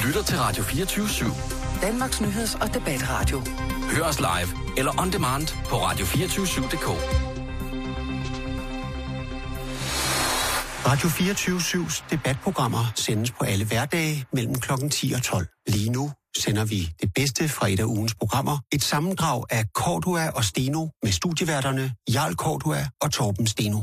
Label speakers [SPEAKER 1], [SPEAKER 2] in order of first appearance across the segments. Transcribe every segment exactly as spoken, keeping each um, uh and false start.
[SPEAKER 1] lytter til Radio fireogtyve syv.
[SPEAKER 2] Danmarks nyheds- og debatradio.
[SPEAKER 1] Hør os live eller on demand på radio to fire syv punktum d k.
[SPEAKER 3] Radio fireogtyve syvs debatprogrammer sendes på alle hverdage mellem klokken ti og tolv. Lige nu sender vi det bedste fra et af ugens programmer. Et sammendrag af Cordua og Steno med studieværterne Jarl Cordua og Torben Steno.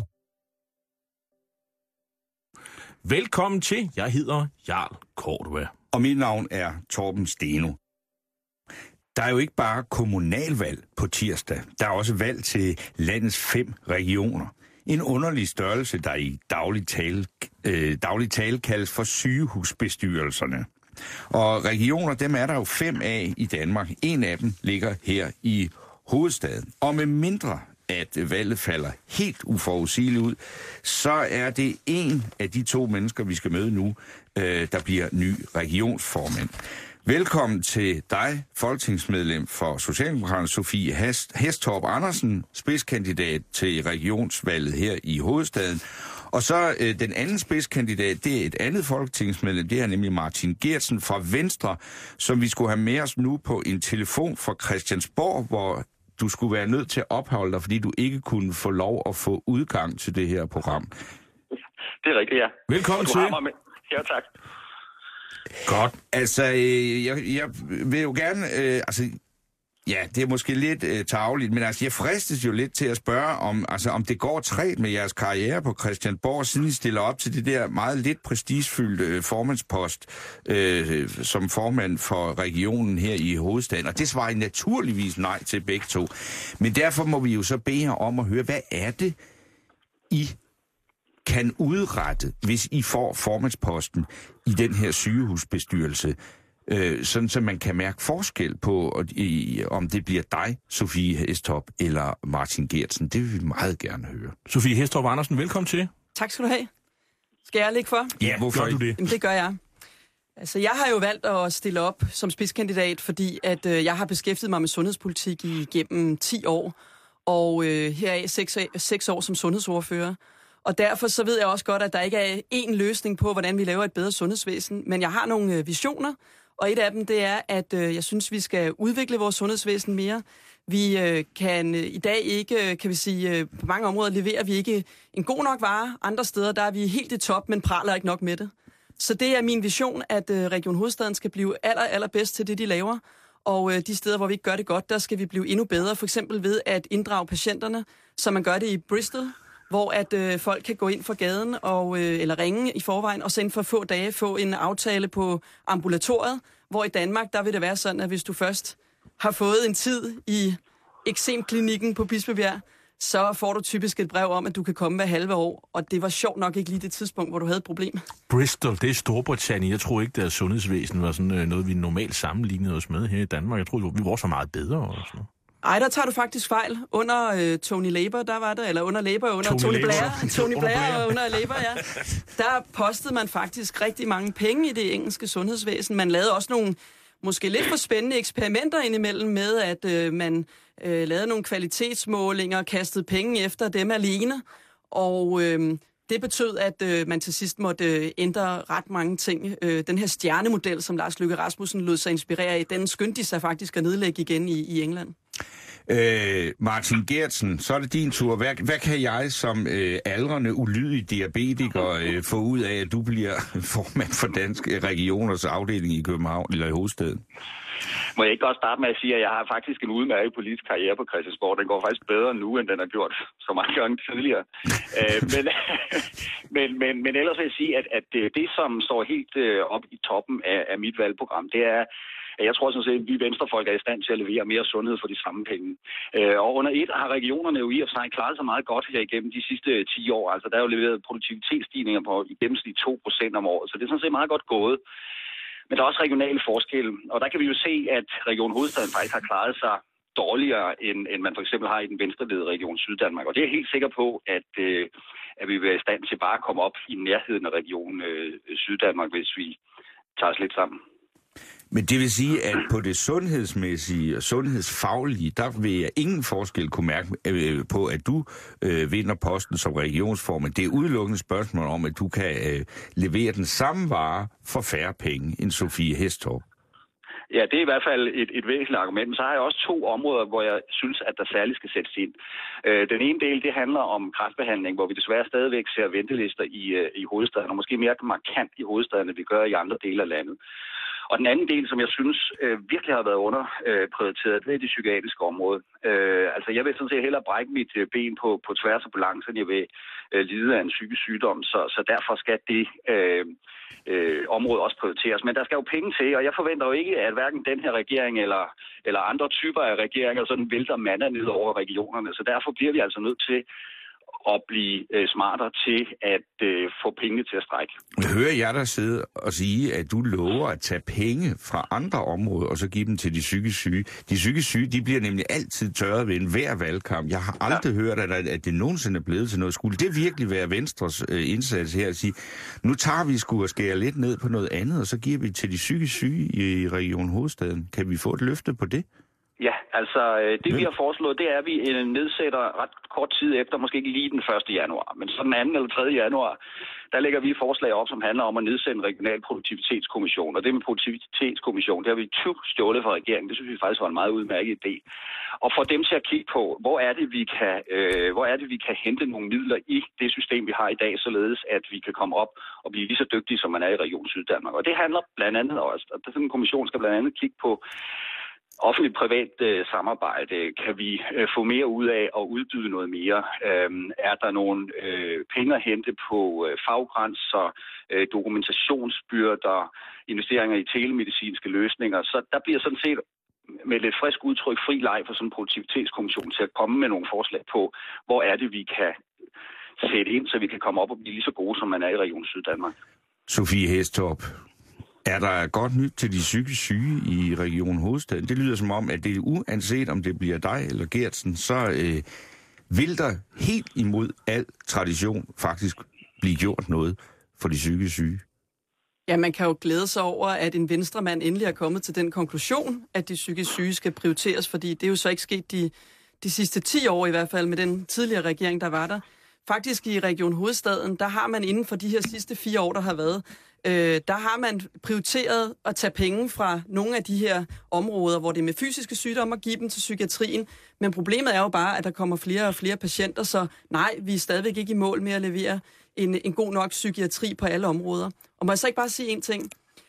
[SPEAKER 4] Velkommen til. Jeg hedder Jarl Cordua.
[SPEAKER 5] Og mit navn er Torben Steno. Der er jo ikke bare kommunalvalg på tirsdag. Der er også valg til landets fem regioner. En underlig størrelse, der i daglig tale, øh, daglig tale kaldes for sygehusbestyrelserne. Og regioner, dem er der jo fem af i Danmark. En af dem ligger her i hovedstaden. Og med mindre at valget falder helt uforudsigeligt ud, så er det en af de to mennesker, vi skal møde nu, øh, der bliver ny regionsformand. Velkommen til dig, folketingsmedlem for Socialdemokraterne, Sofie Hæstorp Andersen, spidskandidat til regionsvalget her i hovedstaden. Og så øh, den anden spidskandidat, det er et andet folketingsmedlem, det er nemlig Martin Geertsen fra Venstre, som vi skulle have med os nu på en telefon fra Christiansborg, hvor du skulle være nødt til at opholde dig, fordi du ikke kunne få lov at få udgang til det her program.
[SPEAKER 6] Det er rigtigt, ja.
[SPEAKER 4] Velkommen til.
[SPEAKER 6] Ja, tak.
[SPEAKER 5] Godt. Altså, øh, jeg, jeg vil jo gerne... Øh, altså, ja, det er måske lidt øh, tarveligt, men altså, jeg fristes jo lidt til at spørge, om, altså, om det går træt med jeres karriere på Christiansborg, siden I stiller op til det der meget lidt prestigefyldte øh, formandspost øh, som formand for regionen her i hovedstaden. Og det svarer I naturligvis nej til begge to. Men derfor må vi jo så bede jer om at høre, hvad er det, I kan udrette, hvis I får formandsposten i den her sygehusbestyrelse, øh, sådan så man kan mærke forskel på, i, om det bliver dig, Sofie Hæstorp, eller Martin Geertsen. Det vil vi meget gerne høre.
[SPEAKER 4] Sofie Hæstorp Andersen, velkommen til.
[SPEAKER 7] Tak skal du have. Skal jeg lægge for?
[SPEAKER 5] Ja, hvorfor
[SPEAKER 4] gør du det?
[SPEAKER 7] Jamen, det gør jeg. Altså, jeg har jo valgt at stille op som spidskandidat, fordi at, øh, jeg har beskæftiget mig med sundhedspolitik igennem ti år, og øh, heraf seks, seks år som sundhedsordfører. Og derfor så ved jeg også godt, at der ikke er én løsning på, hvordan vi laver et bedre sundhedsvæsen. Men jeg har nogle øh, visioner, og et af dem, det er, at øh, jeg synes, vi skal udvikle vores sundhedsvæsen mere. Vi øh, kan øh, i dag ikke, kan vi sige, øh, på mange områder leverer vi ikke en god nok vare. Andre steder, der er vi helt i top, men praler ikke nok med det. Så det er min vision, at øh, Region Hovedstaden skal blive aller, allerbedst til det, de laver. Og øh, de steder, hvor vi ikke gør det godt, der skal vi blive endnu bedre. For eksempel ved at inddrage patienterne, som man gør det i Bristol, hvor at øh, folk kan gå ind for gaden og øh, eller ringe i forvejen, og så inden for få dage få en aftale på ambulatoriet, hvor i Danmark, der vil det være sådan, at hvis du først har fået en tid i eksemklinikken på Bispebjerg, så får du typisk et brev om, at du kan komme hver halve år, og det var sjovt nok ikke lige det tidspunkt, hvor du havde et problem.
[SPEAKER 4] Bristol, det er Storbritannien. Jeg tror ikke, deres sundhedsvæsen var sådan noget, vi normalt sammenlignede os med her i Danmark. Jeg tror, vi var så meget bedre og sådan noget.
[SPEAKER 7] Ej, der tager du faktisk fejl. Under øh, Tony Labour, der var det, eller under Labour, under Tony, Tony Blair, Tony Blair og under Labour, ja. Der postede man faktisk rigtig mange penge i det engelske sundhedsvæsen. Man lavede også nogle måske lidt for spændende eksperimenter indimellem med, at øh, man øh, lavede nogle kvalitetsmålinger og kastede penge efter dem alene. Og øh, det betød, at øh, man til sidst måtte øh, ændre ret mange ting. Øh, den her stjernemodel, som Lars Løkke Rasmussen lod sig inspirere af, den skyndte de sig faktisk at nedlægge igen i, i England.
[SPEAKER 5] Øh, Martin Geertsen, så er det din tur. Hvad, hvad kan jeg som øh, aldrende, ulydig diabetiker øh, få ud af, at du bliver formand for Danske Regioners afdeling i København eller i hovedstaden?
[SPEAKER 6] Må jeg ikke godt starte med at sige, at jeg har faktisk en udmærket politisk karriere på Christiansborg. Den går faktisk bedre nu, end den har gjort så mange gange tidligere. øh, men, men, men, men ellers vil jeg sige, at, at det, som står helt øh, op i toppen af, af mit valgprogram, det er, at jeg tror sådan set, at vi venstrefolk er i stand til at levere mere sundhed for de samme penge. Øh, og under et har regionerne jo i og for sig klaret sig meget godt her igennem de sidste ti år. Altså der er jo leveret produktivitetsstigninger på i gennemsnit to procent om året, så det er sådan set meget godt gået. Men der er også regionale forskelle, og der kan vi jo se, at Region Hovedstaden faktisk har klaret sig dårligere, end, end man for eksempel har i den venstreledede Region Syddanmark. Og det er jeg helt sikker på, at, øh, at vi vil være i stand til bare at komme op i nærheden af Region øh, Syddanmark, hvis vi tager os lidt sammen.
[SPEAKER 5] Men det vil sige, at på det sundhedsmæssige og sundhedsfaglige, der vil jeg ingen forskel kunne mærke øh, på, at du øh, vinder posten som regionsformand. Det er udelukkende spørgsmål om, at du kan øh, levere den samme vare for færre penge end Sofie Hæstorp.
[SPEAKER 6] Ja, det er i hvert fald et, et væsentligt argument. Men så har jeg også to områder, hvor jeg synes, at der særligt skal sættes ind. Øh, den ene del, det handler om kræftbehandling, hvor vi desværre stadigvæk ser ventelister i, i hovedstaden, og måske mere markant i hovedstaden, end vi gør i andre dele af landet. Og den anden del, som jeg synes øh, virkelig har været underprioriteret, øh, det er det psykiatriske område. Øh, altså, jeg vil sådan set hellere brække mit øh, ben på, på tværs og på langs, end jeg vil øh, lide af en psykisk sygdom. Så, så derfor skal det øh, øh, område også prioriteres. Men der skal jo penge til, og jeg forventer jo ikke, at hverken den her regering eller, eller andre typer af regeringer sådan vælter mander ned over regionerne. Så derfor bliver vi altså nødt til at blive øh, smartere til at øh, få penge til at strække.
[SPEAKER 5] Hører jeg dig sidde og sige, at du lover at tage penge fra andre områder, og så give dem til de psykisk syge? De psykisk syge, de bliver nemlig altid tørret ved enhver valgkamp. Jeg har aldrig ja. hørt, at, at det nogensinde er blevet til noget. Skulle det virkelig være Venstres øh, indsats her at sige, nu tager vi sgu og skærer lidt ned på noget andet, og så giver vi til de psykisk syge i Region Hovedstaden? Kan vi få et løfte på det?
[SPEAKER 6] Ja, altså det vi har foreslået, det er, at vi nedsætter ret kort tid efter, måske ikke lige den første januar, men så den anden eller tredje januar, der lægger vi forslag op, som handler om at nedsætte en regional produktivitetskommission. Og det med produktivitetskommission, det har vi tyv stjålet fra regeringen. Det synes vi faktisk var en meget udmærket idé. Og få dem til at kigge på, hvor er det, vi kan, øh, hvor er det, vi kan hente nogle midler i det system, vi har i dag, således at vi kan komme op og blive lige så dygtige, som man er i Region Syddanmark. Og det handler blandt andet også, at sådan en kommission skal blandt andet kigge på offentlig-privat øh, samarbejde. Kan vi øh, få mere ud af at udbyde noget mere? Øhm, er der nogle øh, penge at hente på øh, faggrænser, øh, dokumentationsbyrder, investeringer i telemedicinske løsninger? Så der bliver sådan set med lidt frisk udtryk fri leg for sådan en produktivitetskommission til at komme med nogle forslag på, hvor er det, vi kan sætte ind, så vi kan komme op og blive lige så gode, som man er i Region Syddanmark.
[SPEAKER 5] Sofie Hæstorp, er der godt nyt til de psykisk syge i Region Hovedstaden? Det lyder som om, at det er uanset om det bliver dig eller Gertsen, så øh, vil der helt imod al tradition faktisk blive gjort noget for de psykisk syge.
[SPEAKER 7] Ja, man kan jo glæde sig over, at en venstremand endelig er kommet til den konklusion, at de psykisk syge skal prioriteres, fordi det er jo så ikke sket de, de sidste ti år i hvert fald med den tidligere regering, der var der. Faktisk i Region Hovedstaden, der har man inden for de her sidste fire år, der har været, øh, der har man prioriteret at tage penge fra nogle af de her områder, hvor det er med fysiske sygdomme, og give dem til psykiatrien. Men problemet er jo bare, at der kommer flere og flere patienter, så nej, vi er stadigvæk ikke i mål med at levere en, en god nok psykiatri på alle områder. Og må jeg så ikke bare sige en ting?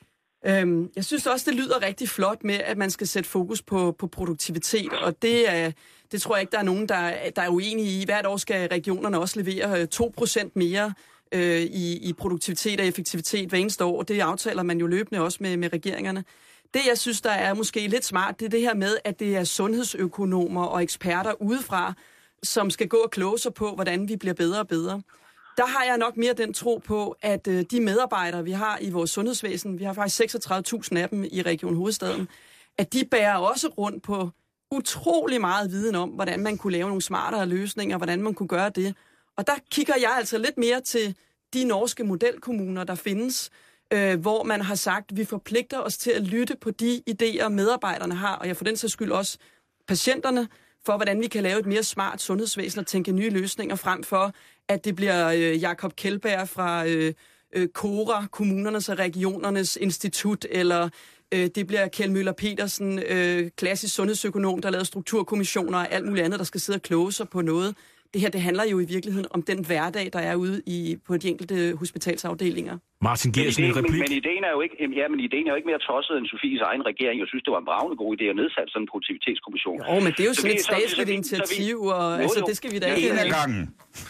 [SPEAKER 7] Øhm, jeg synes også, det lyder rigtig flot med, at man skal sætte fokus på, på produktivitet, og det er... Det tror jeg ikke, der er nogen, der, der er uenige i. Hvert år skal regionerne også levere to procent mere øh, i, i produktivitet og effektivitet hver eneste år. Det aftaler man jo løbende også med, med regeringerne. Det, jeg synes, der er måske lidt smart, det er det her med, at det er sundhedsøkonomer og eksperter udefra, som skal gå og kloge sig på, hvordan vi bliver bedre og bedre. Der har jeg nok mere den tro på, at øh, de medarbejdere, vi har i vores sundhedsvæsen, vi har faktisk seksogtredive tusind af dem i Region Hovedstaden, at de bærer også rundt på utrolig meget viden om, hvordan man kunne lave nogle smartere løsninger, hvordan man kunne gøre det. Og der kigger jeg altså lidt mere til de norske modelkommuner, der findes, øh, hvor man har sagt, at vi forpligter os til at lytte på de idéer, medarbejderne har, og jeg for den sags skyld også patienterne, for hvordan vi kan lave et mere smart sundhedsvæsen og tænke nye løsninger frem for, at det bliver øh, Jakob Kjeldberg fra øh, øh, KORA, kommunernes og regionernes institut, eller det bliver Kjeld Møller Petersen, øh, klassisk sundhedsøkonom, der lavede strukturkommissioner og alt muligt andet, der skal sidde og kloge sig på noget. Det her, det handler jo i virkeligheden om den hverdag, der er ude i, på de enkelte hospitalsafdelinger.
[SPEAKER 4] Martin Geertsen, en replik.
[SPEAKER 6] Men, men, ideen er jo ikke, ja, men ideen er jo ikke mere tosset end Sofies egen regering. Jeg synes, det var en bravende god idé at nedsætte sådan en produktivitetskommission.
[SPEAKER 7] Jo, men det er jo så sådan et statsligt initiativ, og jo, altså, det skal vi da ikke...
[SPEAKER 5] En af gangen.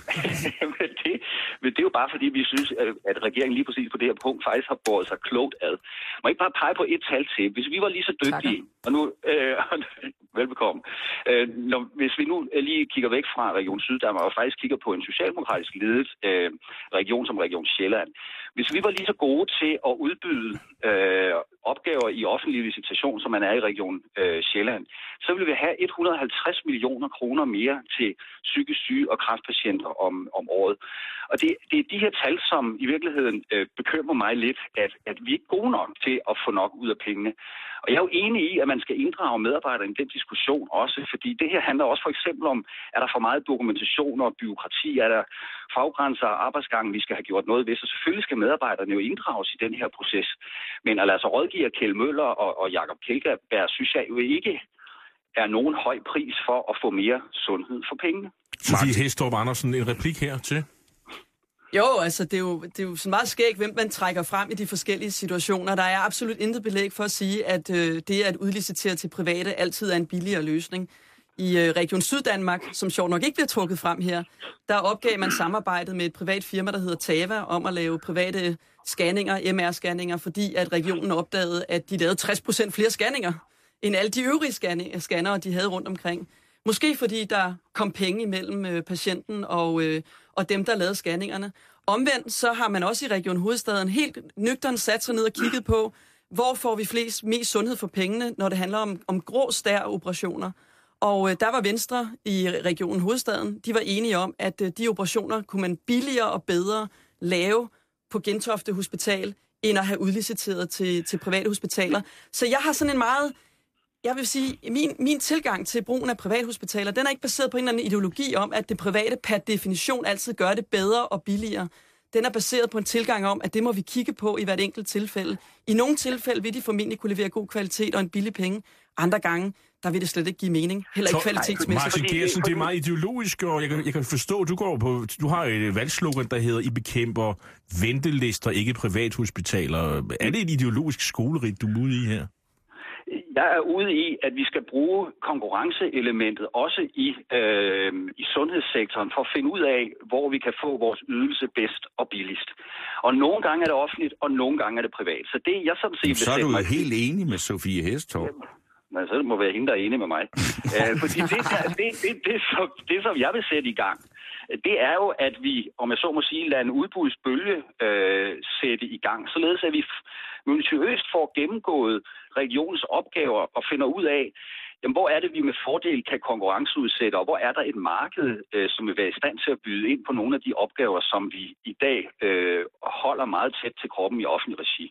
[SPEAKER 6] men, det, men det er jo bare fordi, vi synes, at regeringen lige præcis på det her punkt faktisk har båret sig klogt ad. Må jeg ikke bare pege på et tal til? Hvis vi var lige så dygtige, Takker. og nu... Øh, velbekomme. Øh, når, hvis vi nu lige kigger væk fra Region Syddanmark og faktisk kigger på en socialdemokratisk ledet øh, region som Region Sjælland. Hvis vi var lige så gode til at udbyde øh, opgaver i offentlig licitation, som man er i Region øh, Sjælland, så ville vi have et hundrede og halvtreds millioner kroner mere til psykisk syge og kræftpatienter om, om året. Og det, det er de her tal, som i virkeligheden øh, bekymrer mig lidt, at, at vi er gode nok til til at få nok ud af pengene. Og jeg er jo enig i, at man skal inddrage medarbejdere i den diskussion også, fordi det her handler også for eksempel om, er der for meget dokumentation og byråkrati, er der faggrænser og arbejdsgange, vi skal have gjort noget ved, så selvfølgelig skal medarbejderne jo inddrages i den her proces. Men at lade sig rådgive Kjeld Møller og, og Jakob Kjeldgaard, synes jeg jo ikke er nogen høj pris for at få mere sundhed for pengene.
[SPEAKER 4] Sofie Hæstorp Andersen, en replik her til?
[SPEAKER 7] Jo, altså det er jo, det er jo sådan meget skægt, hvem man trækker frem i de forskellige situationer. Der er absolut intet belæg for at sige, at øh, det at udlicitere til private altid er en billigere løsning. I øh, Region Syddanmark, som sjovt nok ikke bliver trukket frem her, der opgav man samarbejdet med et privat firma, der hedder Tava, om at lave private scanninger, M R-scanninger, fordi at regionen opdagede, at de lavede tres procent flere scanninger, end alle de øvrige scannere, de havde rundt omkring. Måske fordi der kom penge imellem øh, patienten og, øh, og dem, der lavede scanningerne. Omvendt så har man også i Region Hovedstaden helt nøgternt sat sig ned og kigget på, hvor får vi flest, mest sundhed for pengene, når det handler om, om grå stær-operationer. Og øh, der var Venstre i Region Hovedstaden, de var enige om, at øh, de operationer kunne man billigere og bedre lave på Gentofte Hospital, end at have udliciteret til, til private hospitaler. Så jeg har sådan en meget... Jeg vil sige, min, min tilgang til brugen af privathospitaler, den er ikke baseret på en eller anden ideologi om, at det private per definition altid gør det bedre og billigere. Den er baseret på en tilgang om, at det må vi kigge på i hvert enkelt tilfælde. I nogle tilfælde vil de formentlig kunne levere god kvalitet og en billig penge. Andre gange, der vil det slet ikke give mening. Heller ikke kvalitetsmæssigt.
[SPEAKER 4] Martin Geertsen, det er meget ideologisk, og jeg kan, jeg kan forstå, du går på, du har et valgslogan, der hedder, I bekæmper ventelister, ikke privathospitaler. Er det et ideologisk skolerit, du er ude i her?
[SPEAKER 6] Jeg er ude i, at vi skal bruge konkurrenceelementet også i, øh, i sundhedssektoren for at finde ud af, hvor vi kan få vores ydelse bedst og billigst. Og nogle gange er det offentligt, og nogle gange er det privat. Så det jeg sådan set...
[SPEAKER 5] Så er du jo helt enig med Sofie Hæstorp.
[SPEAKER 6] Men så må være hende, der er enig med mig. Æh, fordi det, det, det, det, som, det, som jeg vil sætte i gang, det er jo, at vi, om jeg så må sige, lader en udbudsbølge øh, sætte i gang, således at vi minutiøst får gennemgået regionens opgaver og finder ud af, jamen, hvor er det, vi med fordel kan konkurrenceudsætte, og hvor er der et marked, øh, som vil være i stand til at byde ind på nogle af de opgaver, som vi i dag øh, holder meget tæt til kroppen i offentlig regi.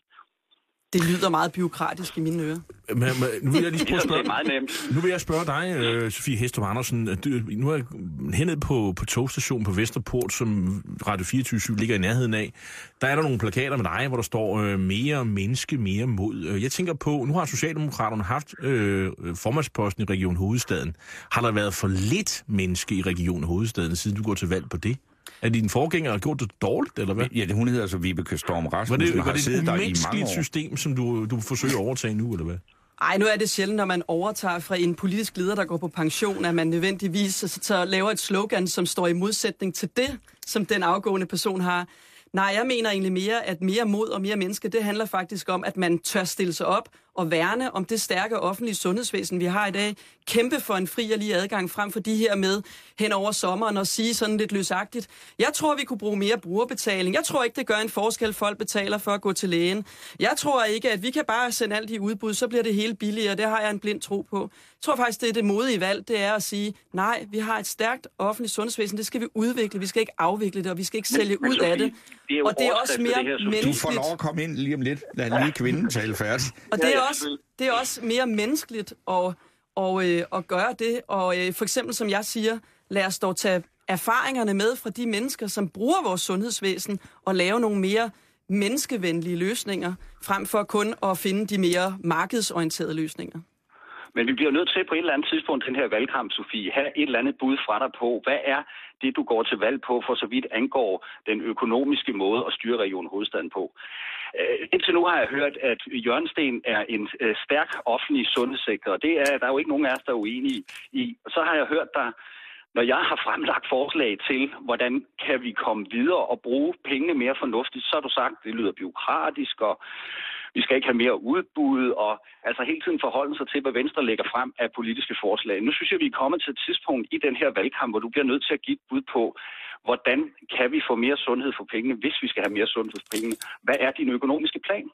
[SPEAKER 7] Det lyder meget bureaukratisk i mine ører.
[SPEAKER 4] Men, men, nu vil jeg lige prøve at spørge,
[SPEAKER 6] det er meget nemt.
[SPEAKER 4] Nu vil jeg spørge dig, øh, Sofie Hæstorp Andersen. Du, nu er jeg hentet på, på togstationen på Vesterport, som Radio fireogtyve syv ligger i nærheden af. Der er der nogle plakater med dig, hvor der står øh, mere menneske, mere mod. Jeg tænker på, nu har Socialdemokraterne haft øh, formandsposten i Region Hovedstaden. Har der været for lidt menneske i Region Hovedstaden, siden du går til valg på det? Er din forgænger gjort det dårligt, eller hvad?
[SPEAKER 5] Ja, det, hun hedder altså Vibeke Storm Rasmussen.
[SPEAKER 4] Var det, var
[SPEAKER 5] har
[SPEAKER 4] det
[SPEAKER 5] siddet der i mange år.
[SPEAKER 4] et umenneskeligt system, som du, du forsøger at overtage nu, eller hvad?
[SPEAKER 7] Ej, nu er det sjældent, når man overtager fra en politisk leder, der går på pension, at man nødvendigvis så, så laver et slogan, som står i modsætning til det, som den afgående person har. Nej, jeg mener egentlig mere, at mere mod og mere menneske, det handler faktisk om, at man tør stille sig op og værne om det stærke offentlige sundhedsvæsen, vi har i dag. Kæmpe for en fri og lige adgang frem for de her med hen over sommeren og sige sådan lidt løsagtigt. Jeg tror, vi kunne bruge mere brugerbetaling. Jeg tror ikke, det gør en forskel, folk betaler for at gå til lægen. Jeg tror ikke, at vi kan bare sende alt i udbud, så bliver det hele billigere. Det har jeg en blind tro på. Jeg tror faktisk, det er det modige valg, det er at sige, nej, vi har et stærkt offentligt sundhedsvæsen, det skal vi udvikle. Vi skal ikke afvikle det, og vi skal ikke sælge
[SPEAKER 6] men,
[SPEAKER 7] ud
[SPEAKER 6] men,
[SPEAKER 7] af det.
[SPEAKER 6] det er
[SPEAKER 7] og det er også mere
[SPEAKER 6] det her,
[SPEAKER 7] menneskeligt.
[SPEAKER 5] Du får lov at komme ind lige om lidt. Lad lige kvinden tale færdigt.
[SPEAKER 7] Og det er også, det er også mere menneskeligt at, og, øh, at gøre det. Og øh, for eksempel, som jeg siger, lad os dog tage erfaringerne med fra de mennesker, som bruger vores sundhedsvæsen, og lave nogle mere menneskevenlige løsninger, frem for kun at finde de mere markedsorienterede løsninger.
[SPEAKER 6] Men vi bliver nødt til på et eller andet tidspunkt, den her valgkamp, Sofie, have et eller andet bud fra dig på. Hvad er det, du går til valg på, for så vidt angår den økonomiske måde at styre Region Hovedstaden på? Uh, indtil nu har jeg hørt, at hjørnesten er en uh, stærk offentlig sundhedssektor, og det er der er jo ikke nogen af os, der er uenige i. Og så har jeg hørt dig, når jeg har fremlagt forslag til, hvordan kan vi komme videre og bruge pengene mere fornuftigt, så har du sagt, at det lyder bureaukratisk, og vi skal ikke have mere udbud, og altså hele tiden forholde sig til, hvad Venstre lægger frem af politiske forslag. Nu synes jeg, vi er kommet til et tidspunkt i den her valgkamp, hvor du bliver nødt til at give et bud på, hvordan kan vi få mere sundhed for pengene, hvis vi skal have mere sundhed for pengene. Hvad er din økonomiske plan?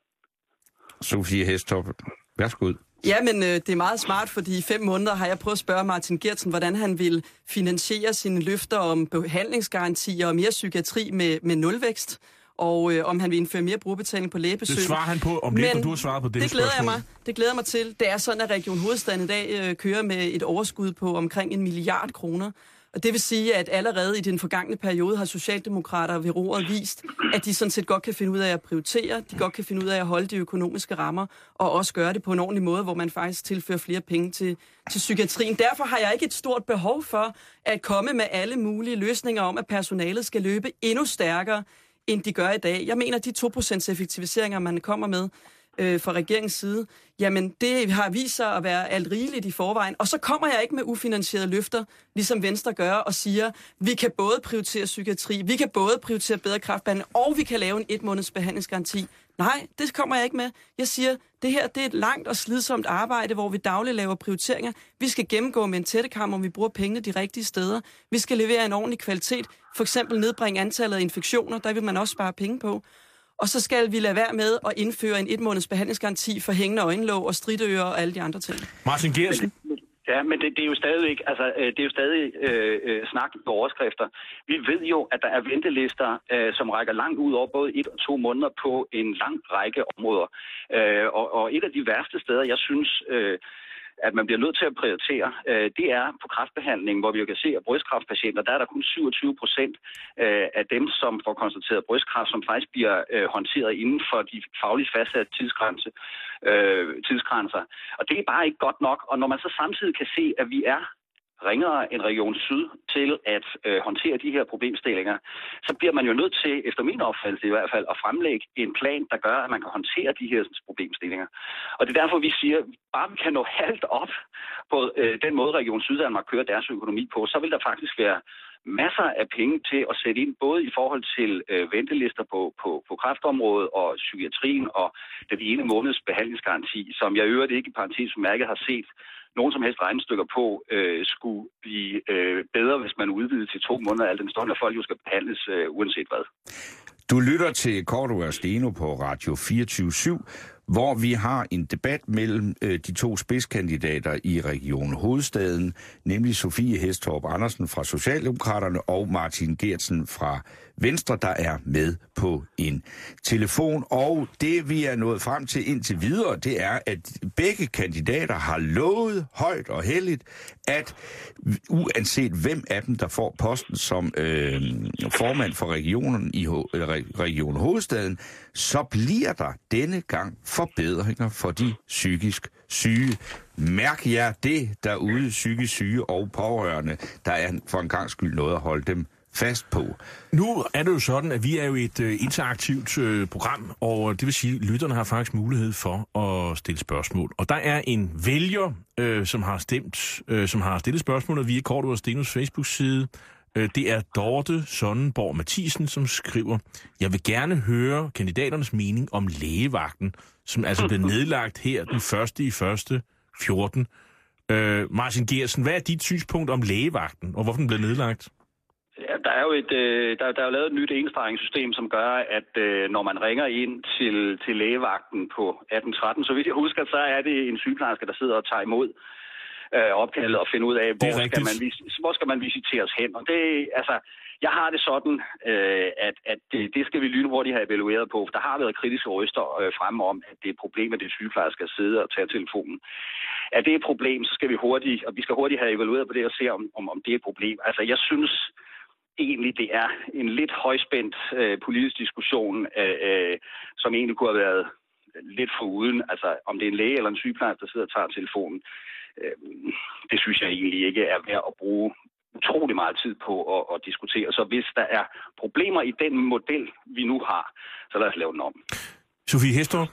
[SPEAKER 5] Sofie Hæstorp, værsgo.
[SPEAKER 7] Ja, men øh, det er meget smart, fordi i fem måneder har jeg prøvet at spørge Martin Geertsen, hvordan han vil finansiere sine løfter om behandlingsgarantier og mere psykiatri med, med nulvækst. og øh, om han vil indføre mere brugerbetaling på lægebesøg.
[SPEAKER 4] Det svarer han på, om det ikke, du har svaret på det,
[SPEAKER 7] det glæder
[SPEAKER 4] spørgsmål.
[SPEAKER 7] jeg mig. Det glæder mig til. Det er sådan, at Region Hovedstaden i dag øh, kører med et overskud på omkring en milliard kroner. Og det vil sige, at allerede i den forgangne periode har socialdemokrater ved roret vist, at de sådan set godt kan finde ud af at prioritere, de godt kan finde ud af at holde de økonomiske rammer, og også gøre det på en ordentlig måde, hvor man faktisk tilfører flere penge til, til psykiatrien. Derfor har jeg ikke et stort behov for at komme med alle mulige løsninger om, at personalet skal løbe endnu stærkere, end de gør i dag. Jeg mener, de to procent effektiviseringer, man kommer med øh, fra regeringens side, jamen det har vist sig at være alt rigeligt i forvejen. Og så kommer jeg ikke med ufinansierede løfter, ligesom Venstre gør, og siger, vi kan både prioritere psykiatri, vi kan både prioritere bedre kræftbehandling, og vi kan lave en et måneds behandlingsgaranti. Nej, det kommer jeg ikke med. Jeg siger, det her det er et langt og slidsomt arbejde, hvor vi dagligt laver prioriteringer. Vi skal gennemgå med en tættekam, om vi bruger pengene de rigtige steder. Vi skal levere en ordentlig kvalitet. For eksempel nedbringe antallet af infektioner, der vil man også spare penge på. Og så skal vi lade være med at indføre en et måneds behandlingsgaranti for hængende øjenlåg og stritører og alle de andre ting.
[SPEAKER 4] Martin Geertsen?
[SPEAKER 6] Ja, men det, det er jo stadigvæk, altså det er jo stadig øh, øh, snak på overskrifter. Vi ved jo, at der er ventelister, øh, som rækker langt ud over både et og to måneder på en lang række områder. Øh, og, og et af de værste steder, jeg synes, øh, at man bliver nødt til at prioritere, øh, det er på kræftbehandling, hvor vi jo kan se, at brystkræftpatienter, der er der kun syvogtyve procent øh, af dem, som får konstateret brystkræft, som faktisk bliver øh, håndteret inden for de fagligt fastsatte tidsgrænse, øh, tidsgrænser. Og det er bare ikke godt nok. Og når man så samtidig kan se, at vi er ringere end Region Syd til at øh, håndtere de her problemstillinger, så bliver man jo nødt til, efter min opfattelse i hvert fald, at fremlægge en plan, der gør, at man kan håndtere de her problemstillinger. Og det er derfor, vi siger, bare vi kan nå halvt op på øh, den måde, Region Syddanmark kører deres økonomi på, så vil der faktisk være masser af penge til at sætte ind, både i forhold til øh, ventelister på, på, på kræftområdet og psykiatrien og den ene måneds behandlingsgaranti, som jeg øvrigt ikke i parentes bemærket har set nogen som helst regnestykker på, øh, skulle blive øh, bedre, hvis man udvidede til to måneder, al den stund, at folk jo skal behandles øh, uanset hvad.
[SPEAKER 5] Du lytter til Cordua og Steno på Radio fireogtyve syv, hvor vi har en debat mellem øh, de to spidskandidater i Region Hovedstaden, nemlig Sofie Hæstorp Andersen fra Socialdemokraterne og Martin Geertsen fra Venstre, der er med på en telefon. Og det, vi er nået frem til indtil videre, det er, at begge kandidater har lovet højt og heldigt, at uanset hvem af dem, der får posten som øh, formand for regionen i Region Hovedstaden, så bliver der denne gang forbedringer for de psykisk syge. Mærk jer det derude, psykisk syge og pårørende, der er for en gang skyld noget at holde dem fast på.
[SPEAKER 4] Nu er det jo sådan, at vi er jo et uh, interaktivt uh, program, og det vil sige, at lytterne har faktisk mulighed for at stille spørgsmål. Og der er en vælger, uh, som har stemt, uh, som har stillet spørgsmålet via Cordua og Stenos Facebook-side. Uh, det er Dorte Sonnenborg Mathisen, som skriver, jeg vil gerne høre kandidaternes mening om lægevagten, som altså blev nedlagt her den første i første fjorten. Uh, Martin Geertsen, hvad er dit synspunkt om lægevagten, og hvorfor den blev nedlagt?
[SPEAKER 6] Ja, der er jo et, øh, der, der er jo lavet et nyt enstrengeringssystem, som gør, at øh, når man ringer ind til, til lægevagten på atten tretten, så vidt jeg husker, så er det en sygeplejerske, der sidder og tager imod øh, opkaldet og finder ud af, hvor skal, man, hvor skal man visiteres hen. Og det, altså, jeg har det sådan, øh, at, at det, det skal vi lynhurtigt have evalueret på. For der har været kritiske røster øh, fremme om, at det er et problem, at det sygeplejersker skal sidde og tage telefonen. Er det et problem, så skal vi hurtigt, og vi skal hurtigt have evalueret på det og se, om, om, om det er et problem. Altså, jeg synes egentlig, det er en lidt højspændt øh, politisk diskussion, øh, øh, som egentlig kunne have været lidt foruden. Altså, om det er en læge eller en sygeplejerske, der sidder og tager telefonen, øh, det synes jeg egentlig ikke er værd at bruge utrolig meget tid på at, at diskutere. Så hvis der er problemer i den model, vi nu har, så lad os lave den om.
[SPEAKER 4] Sofie Hæstorp?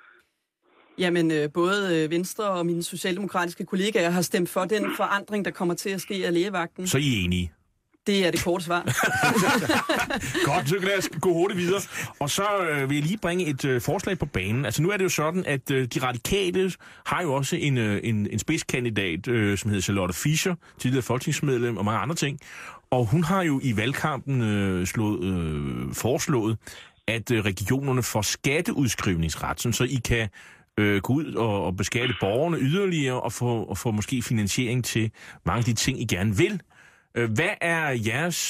[SPEAKER 7] Jamen, øh, både Venstre og mine socialdemokratiske kollegaer har stemt for den forandring, der kommer til at ske af lægevagten.
[SPEAKER 4] Så I er enige?
[SPEAKER 7] Det er det korte svar.
[SPEAKER 4] Godt, så lad os gå hurtigt videre. Og så øh, vil jeg lige bringe et øh, forslag på banen. Altså nu er det jo sådan, at øh, de radikale har jo også en, øh, en, en spidskandidat, øh, som hedder Charlotte Fischer, tidligere folketingsmedlem og mange andre ting. Og hun har jo i valgkampen øh, slået, øh, foreslået, at øh, regionerne får skatteudskrivningsret, så I kan øh, gå ud og, og beskatte borgerne yderligere og få, og få måske finansiering til mange af de ting, I gerne vil. Hvad er jeres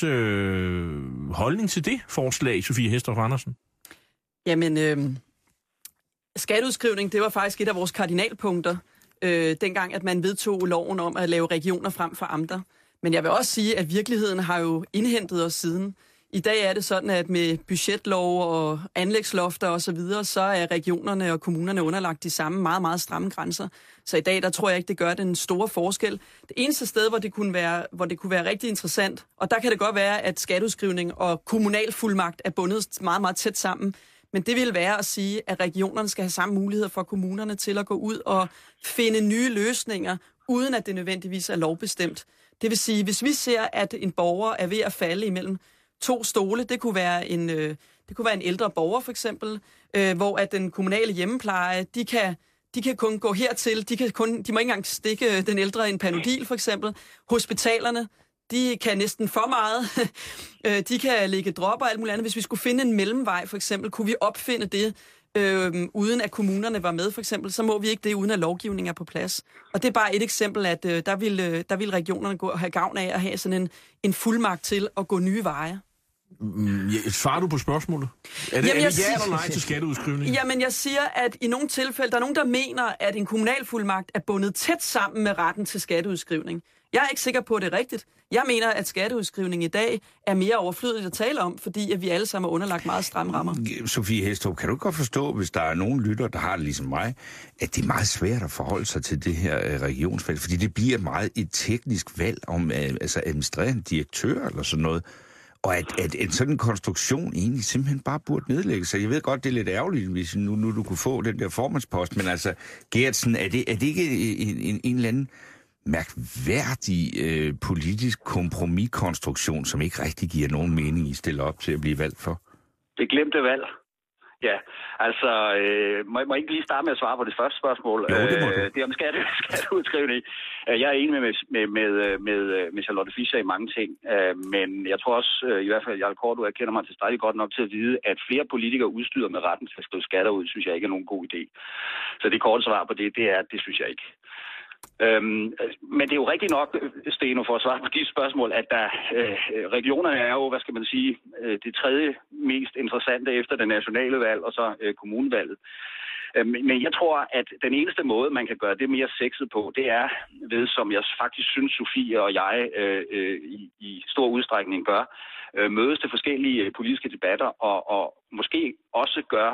[SPEAKER 4] øh, holdning til det forslag, Sofie Hæstorp Andersen?
[SPEAKER 7] Jamen, øh, skatteudskrivning, det var faktisk et af vores kardinalpunkter, øh, dengang at man vedtog loven om at lave regioner frem for amter. Men jeg vil også sige, at virkeligheden har jo indhentet os siden. I dag er det sådan, at med budgetlov og anlægslofter og så videre, så er regionerne og kommunerne underlagt de samme meget, meget stramme grænser. Så i dag, der tror jeg ikke, det gør den store forskel. Det eneste sted, hvor det kunne være, hvor det kunne være rigtig interessant, og der kan det godt være, at skatteudskrivning og kommunalfuldmagt er bundet meget, meget tæt sammen. Men det vil være at sige, at regionerne skal have samme muligheder for kommunerne til at gå ud og finde nye løsninger, uden at det nødvendigvis er lovbestemt. Det vil sige, hvis vi ser, at en borger er ved at falde imellem to stole, det kunne være en, øh, det kunne være en ældre borger for eksempel, øh, hvor at den kommunale hjemmepleje, de kan, de kan kun gå hertil, de, kan kun, de må ikke engang stikke den ældre en Panodil for eksempel. Hospitalerne, de kan næsten for meget. De kan lægge dropper og alt muligt andet. Hvis vi skulle finde en mellemvej, for eksempel, kunne vi opfinde det, øh, uden at kommunerne var med, for eksempel, så må vi ikke det, uden at lovgivningen er på plads. Og det er bare et eksempel, at øh, der, vil, øh, der vil regionerne gå, have gavn af at have sådan en, en fuldmagt til at gå nye veje.
[SPEAKER 4] Mm, ja, svarer du på spørgsmålet? Er det,
[SPEAKER 7] Jamen,
[SPEAKER 4] er det ja eller nej til skatteudskrivning?
[SPEAKER 7] Jamen, jeg siger, at i nogle tilfælde, der er nogen, der mener, at en kommunalfuldmagt er bundet tæt sammen med retten til skatteudskrivning. Jeg er ikke sikker på, at det er rigtigt. Jeg mener, at skatteudskrivning i dag er mere overflødigt at tale om, fordi at vi alle sammen er underlagt meget stramme rammer.
[SPEAKER 5] Sofie Hæstorp, kan du godt forstå, hvis der er nogen lytter, der har det ligesom mig, at det er meget svært at forholde sig til det her regionsvalg, fordi det bliver meget et teknisk valg om altså administrerende direktør eller sådan noget, og at, at en sådan konstruktion egentlig simpelthen bare burde nedlægges. Så jeg ved godt, det er lidt ærgerligt, hvis nu, nu du kunne få den der formandspost, men altså, Gertsen, er det, er det ikke en, en, en eller anden mærkværdig øh, politisk kompromiskonstruktion, som ikke rigtig giver nogen mening i stille op til at blive valgt for?
[SPEAKER 6] Det glemte valg. Ja, altså, øh, må, må jeg ikke lige starte med at svare på det første spørgsmål?
[SPEAKER 5] Jo, det må du.
[SPEAKER 6] Øh, det er om skatte, skatteudskrivning. Jeg er enig med, med, med, med, med Charlotte Fischer i mange ting, øh, men jeg tror også, øh, i hvert fald, Jarl Cordo, jeg kender mig tilstrækkeligt godt nok til at vide, at flere politikere udstyrer med retten til at skrive skatter ud, synes jeg ikke er nogen god idé. Så det korte svar på det, det er, det synes jeg ikke. Øhm, men det er jo rigtigt nok, Steno, for at svare på de spørgsmål, at der, øh, regionerne er jo, hvad skal man sige, øh, det tredje mest interessante efter det nationale valg, og så øh, kommunevalget. Øh, men jeg tror, at den eneste måde, man kan gøre det mere sexet på, det er ved, som jeg faktisk synes, Sofie og jeg øh, øh, i, i stor udstrækning gør, øh, mødes til forskellige politiske debatter, og, og måske også gøre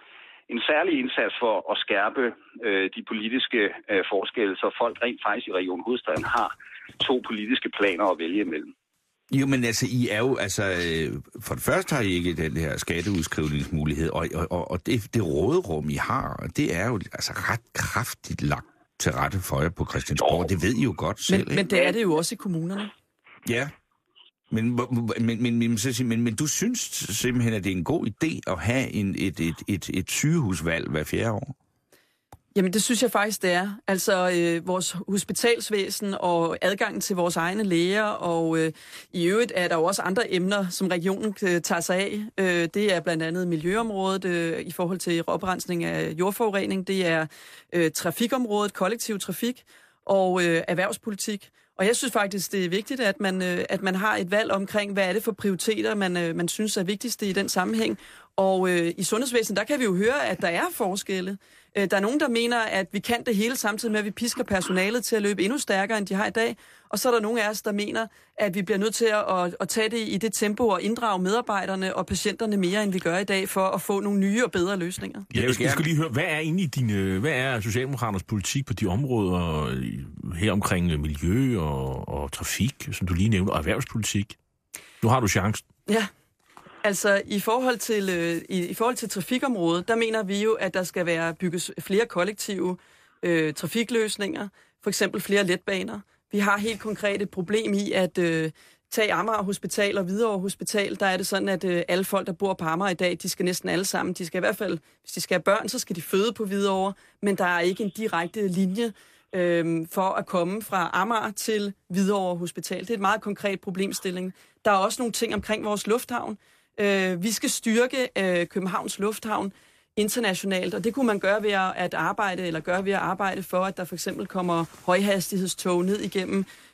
[SPEAKER 6] en særlig indsats for at skærpe øh, de politiske øh, forskelle, så folk rent faktisk i Region Hovedstaden har to politiske planer at vælge imellem.
[SPEAKER 5] Jo, men altså, I er jo, altså, øh, for det første har I ikke den her skatteudskrivningsmulighed, og, og, og det, det råderum, I har, det er jo altså ret kraftigt lagt til rette for jer på Christiansborg. Jo. Det ved I jo godt selv.
[SPEAKER 7] Men, men det er det jo også i kommunerne.
[SPEAKER 5] Ja. Men, men, men, men, men, men du synes simpelthen, at det er en god idé at have en, et, et, et, et sygehusvalg hver fjerde år?
[SPEAKER 7] Jamen, det synes jeg faktisk, det er. Altså, øh, vores hospitalsvæsen og adgangen til vores egne læger, og øh, i øvrigt er der jo også andre emner, som regionen øh, tager sig af. Øh, det er blandt andet miljøområdet øh, i forhold til oprensning af jordforurening. Det er øh, trafikområdet, kollektiv trafik og øh, erhvervspolitik. Og jeg synes faktisk, det er vigtigt, at man, øh, at man har et valg omkring, hvad er det for prioriteter, man, øh, man synes er vigtigste i den sammenhæng. Og øh, i sundhedsvæsenet, der kan vi jo høre, at der er forskelle. Øh, der er nogen, der mener, at vi kan det hele, samtidig med, at vi pisker personalet til at løbe endnu stærkere, end de har i dag. Og så er der nogle af os, der mener, at vi bliver nødt til at, at, at tage det i det tempo og inddrage medarbejderne og patienterne mere, end vi gør i dag, for at få nogle nye og bedre løsninger.
[SPEAKER 4] Ja, jeg skal, jeg skal lige høre, hvad er egentlig din, hvad er Socialdemokraternes politik på de områder her omkring miljø og, og trafik, som du lige nævnte, og erhvervspolitik? Nu har du chancen.
[SPEAKER 7] Ja. Altså, i forhold til, øh, i, i forhold til trafikområdet, der mener vi jo, at der skal være bygges flere kollektive øh, trafikløsninger, for eksempel flere letbaner. Vi har helt konkret et problem i, at øh, tage Amager Hospital og Hvidovre Hospital, der er det sådan, at øh, alle folk, der bor på Amager i dag, de skal næsten alle sammen, de skal i hvert fald, hvis de skal have børn, så skal de føde på Hvidovre, men der er ikke en direkte linje øh, for at komme fra Amager til Hvidovre Hospital. Det er et meget konkret problemstilling. Der er også nogle ting omkring vores lufthavn. Øh, vi skal styrke øh, Københavns Lufthavn internationalt, og det kunne man gøre ved at arbejde, eller gøre ved at arbejde for, at der for eksempel kommer højhastighedstog ned igennem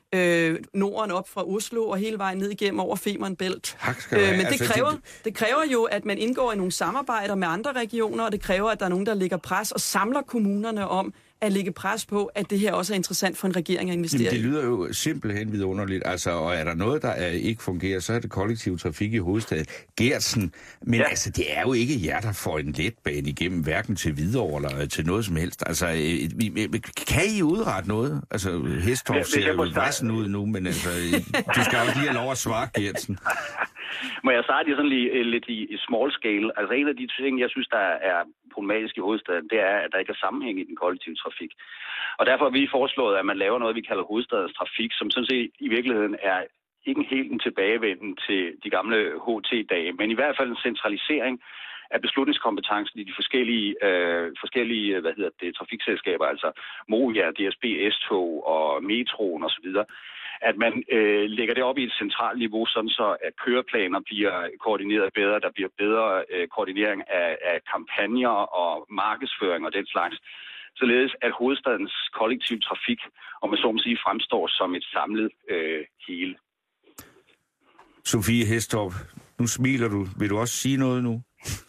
[SPEAKER 7] øh, Norden op fra Oslo og hele vejen ned igennem over Femern Bælt. Øh, men det, altså, kræver, det... det kræver jo, at man indgår i nogle samarbejder med andre regioner, og det kræver, at der er nogen, der lægger pres og samler kommunerne om at lægge pres på, at det her også er interessant for en regering at investere i.
[SPEAKER 5] Det lyder jo simpelthen vidunderligt. Altså, og er der noget, der er, ikke fungerer, så er det kollektiv trafik i hovedstaden. Gertsen, men ja. altså, det er jo ikke jer, der får en letbane igennem, hverken til Hvidovre eller til noget som helst. Altså, kan I udrette noget? Altså, Hestorp ser jo vassen ud nu, men altså, du skal også lige have lov at svare, Gertsen.
[SPEAKER 6] Må jeg starte sådan lige, lidt i, i small scale? Altså en af de ting, jeg synes, der er problematisk i hovedstaden, det er, at der ikke er sammenhæng i den kollektive trafik. Og derfor har vi foreslået, at man laver noget, vi kalder hovedstadens trafik, som sådan set i virkeligheden er ikke helt en tilbagevenden til de gamle H T-dage, men i hvert fald en centralisering af beslutningskompetencen i de forskellige, øh, forskellige hvad hedder det, trafikselskaber, altså Movia, D S B, S-tog og metroen osv., at man øh, lægger det op i et centralt niveau, sådan så at køreplaner bliver koordineret bedre, der bliver bedre øh, koordinering af, af kampagner og markedsføring og den slags, således at hovedstadens kollektiv trafik, om man så må sige, fremstår som et samlet øh, hele.
[SPEAKER 5] Sofie Hestorp, nu smiler du. Vil du også sige noget nu?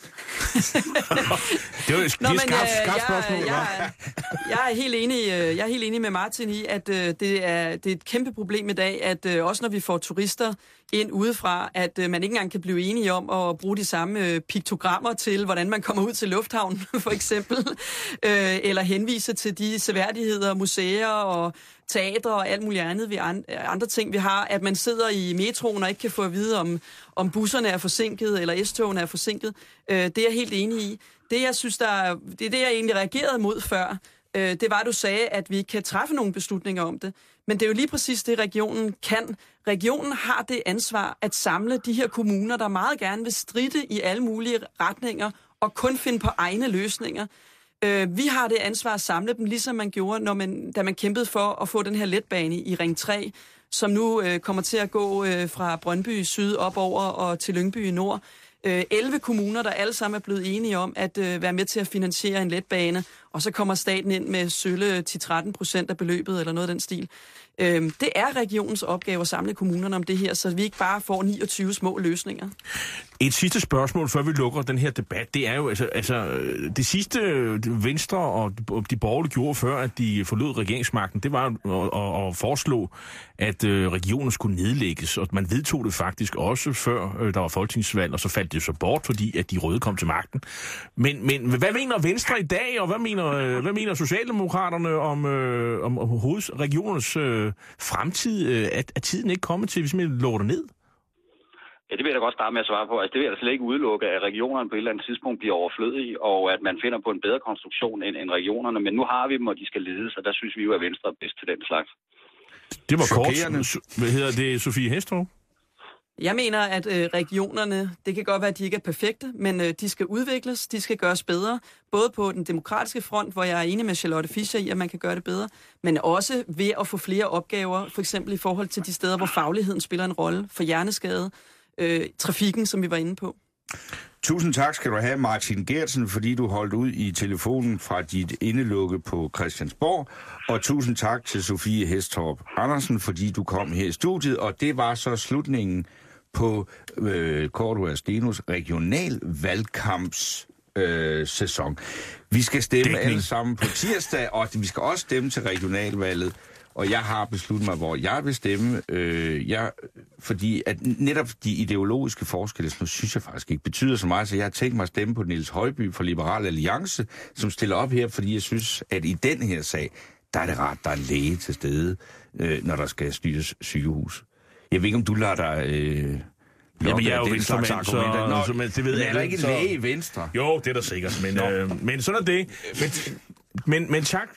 [SPEAKER 4] Det var et skarpt skarp spørgsmål.
[SPEAKER 7] Jeg, jeg, jeg, er helt enig, jeg er helt enig med Martin i, at uh, det, er, det er et kæmpe problem i dag, at uh, også når vi får turister ind udefra, at uh, man ikke engang kan blive enige om at bruge de samme uh, piktogrammer til, hvordan man kommer ud til lufthavnen, for eksempel, uh, eller henvise til de seværdigheder, museer og teater og alt muligt andet, vi andre ting, vi har, at man sidder i metroen og ikke kan få at vide, om, om busserne er forsinket, eller S-togene er forsinket. Øh, det er jeg helt enig i. Det, jeg synes, der er, det er det, jeg egentlig reagerede mod før. Øh, det var, at du sagde, at vi kan træffe nogle beslutninger om det. Men det er jo lige præcis det, regionen kan. Regionen har det ansvar at samle de her kommuner, der meget gerne vil stride i alle mulige retninger og kun finde på egne løsninger. Øh, vi har det ansvar at samle dem, ligesom man gjorde, når man, da man kæmpede for at få den her letbane i Ring tre, som nu øh, kommer til at gå øh, fra Brøndby Syd op over og til Lyngby i Nord. Øh, elleve kommuner, der alle sammen er blevet enige om at øh, være med til at finansiere en letbane, og så kommer staten ind med sølle til tretten procent af beløbet, eller noget af den stil. Øh, det er regionens opgave at samle kommunerne om det her, så vi ikke bare får niogtyve små løsninger.
[SPEAKER 4] Et sidste spørgsmål, før vi lukker den her debat, det er jo, altså, altså det sidste Venstre og de borgerlige gjorde før, at de forlod regeringsmagten, det var at, at, at foreslå, at øh, regionen skulle nedlægges, og man vedtog det faktisk også før øh, der var folketingsvalg, og så faldt det så bort, fordi at de røde kom til magten. Men, men hvad mener Venstre i dag, og hvad mener, øh, hvad mener Socialdemokraterne om, øh, om, om hovedregionens øh, fremtid? Øh, at, at tiden ikke kommet til, hvis man lukker det ned?
[SPEAKER 6] Ja, det vil jeg da godt starte med at svare på. Altså, det vil jeg da slet ikke udelukke, at regionerne på et eller andet tidspunkt bliver overflødige, og at man finder på en bedre konstruktion end, end regionerne. Men nu har vi dem, og de skal ledes, og der synes vi jo, at Venstre er bedst til den slags.
[SPEAKER 4] Det var kort. Hvad hedder det, Sofie Hestorp?
[SPEAKER 7] Jeg mener, at øh, regionerne, det kan godt være, at de ikke er perfekte, men øh, de skal udvikles, de skal gøres bedre. Både på den demokratiske front, hvor jeg er enig med Charlotte Fischer i, at man kan gøre det bedre, men også ved at få flere opgaver, for eksempel i forhold til de steder, hvor fagligheden spiller en rolle for hjerneskade, øh, trafikken, som vi var inde på.
[SPEAKER 5] Tusind tak skal du have, Martin Gertsen, fordi du holdt ud i telefonen fra dit indelukke på Christiansborg. Og tusind tak til Sofie Hestorp Andersen, fordi du kom her i studiet. Og det var så slutningen på øh, Cordua Stenos regionalvalgkamps øh, sæson. Vi skal stemme Dækning. alle sammen på tirsdag, og vi skal også stemme til regionalvalget. Og jeg har besluttet mig, hvor jeg vil stemme. Øh, jeg, fordi at netop de ideologiske forskelle, som synes jeg faktisk ikke betyder så meget, så jeg har tænkt mig at stemme på Niels Højby fra Liberal Alliance, som stiller op her, fordi jeg synes, at i den her sag, der er det rart, der er en læge til stede, øh, når der skal styres sygehus. Jeg ved ikke, om du lader dig... Øh,
[SPEAKER 4] Jamen, jeg er jo venstremand, så, så, så men, det ved
[SPEAKER 5] men
[SPEAKER 4] jeg.
[SPEAKER 5] Er der ikke en så... læge i Venstre?
[SPEAKER 4] Jo, det er der sikkert, men, øh, men sådan er det. Men, men, men tak.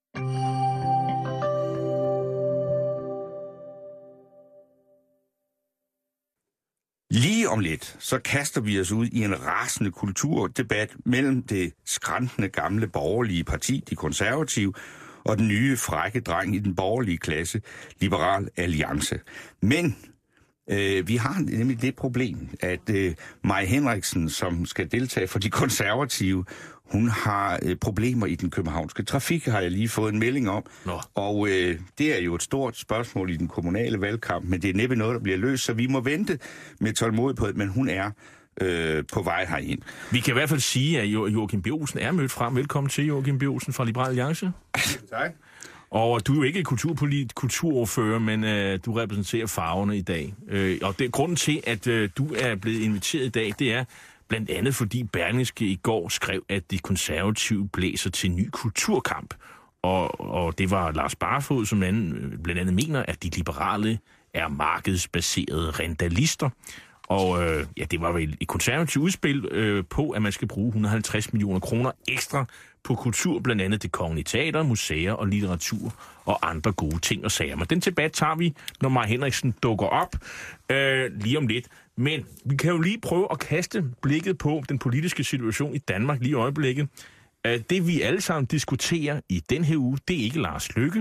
[SPEAKER 5] Lige om lidt, så kaster vi os ud i en rasende kulturdebat mellem det skrantende gamle borgerlige parti, de konservative, og den nye frække dreng i den borgerlige klasse, Liberal Alliance. Men øh, vi har nemlig det problem, at øh, Mai Henriksen, som skal deltage for de konservative, Hun har øh, problemer i den københavnske trafik, har jeg lige fået en melding om.
[SPEAKER 4] Nå.
[SPEAKER 5] Og øh, det er jo et stort spørgsmål i den kommunale valgkamp, men det er næppe noget, der bliver løst, så vi må vente med tålmodighed, men hun er øh, på vej herind.
[SPEAKER 4] Vi kan i hvert fald sige, at jo- Joachim B. Olsen er mødt frem. Velkommen til, Joachim B. Olsen fra Liberal Alliance.
[SPEAKER 5] Tak.
[SPEAKER 4] Og du er jo ikke kulturpolit, kulturordfører, men øh, du repræsenterer farverne i dag. Øh, og det, grunden til, at øh, du er blevet inviteret i dag, det er blandt andet, fordi Berlingske i går skrev, at de konservative blæser til ny kulturkamp. Og, og det var Lars Barfod, som anden, blandt andet mener, at de liberale er markedsbaserede rentalister. Og øh, ja, det var vel et konservativt udspil øh, på, at man skal bruge et hundrede og halvtreds millioner kroner ekstra på kultur, blandt andet Det Kongelige Teater, museer og litteratur og andre gode ting og sager. Men den debat tager vi, når Maja Henriksen dukker op øh, lige om lidt. Men vi kan jo lige prøve at kaste blikket på den politiske situation i Danmark lige i øjeblikket. Øh, det vi alle sammen diskuterer i den her uge, det er ikke Lars Løkke.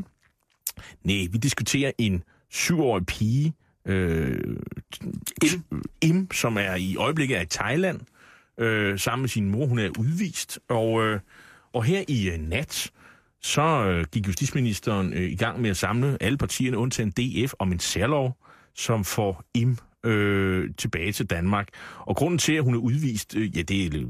[SPEAKER 4] Nej, vi diskuterer en syvårig pige, øh, Im. Im, som er i øjeblikket er i Thailand, øh, sammen med sin mor. Hun er udvist, og, øh, og her i øh, nat, så øh, gik justitsministeren øh, i gang med at samle alle partierne, undtagen D F, om en særlov, som får Im øh, tilbage til Danmark. Og grunden til, at hun er udvist, øh, ja, det er lidt,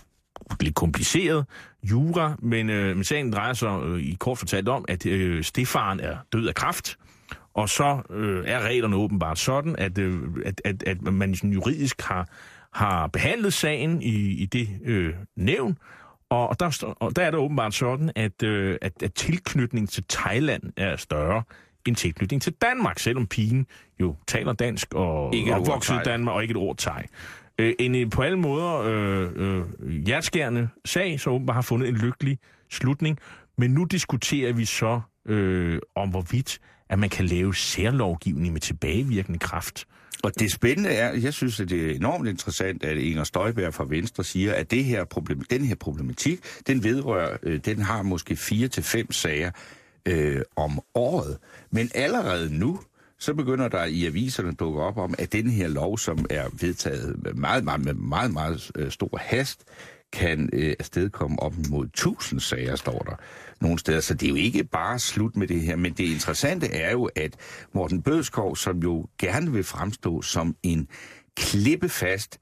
[SPEAKER 4] lidt kompliceret jura, men, øh, men sagen drejer sig øh, i kort fortalt om, at øh, stedfaren er død af kræft. Og så øh, er reglerne åbenbart sådan, at, øh, at, at, at man sådan juridisk har, har behandlet sagen i, i det øh, nævn, og, og, der, og der er det åbenbart sådan, at, øh, at, at tilknytning til Thailand er større end tilknytning til Danmark, selvom pigen jo taler dansk og opvokset i Danmark og ikke et ord thai. Øh, en på alle måder øh, øh, hjerteskærende sag, så åbenbart har fundet en lykkelig slutning, men nu diskuterer vi så øh, om hvorvidt at man kan lave særlovgivning med tilbagevirkende kraft.
[SPEAKER 5] Og det spændende er, jeg synes, at det er enormt interessant, at Inger Støjberg fra Venstre siger, at det her problem, den her problematik, den vedrører, øh, den har måske fire til fem sager øh, om året. Men allerede nu, så begynder der i aviserne at dukke op om, at den her lov, som er vedtaget med meget, meget, med meget, meget øh, stor hast, kan øh, afstedkomme op mod tusind sager, står der nogle steder. Så det er jo ikke bare slut med det her, men det interessante er jo, at Morten Bødskov, som jo gerne vil fremstå som en klippefast,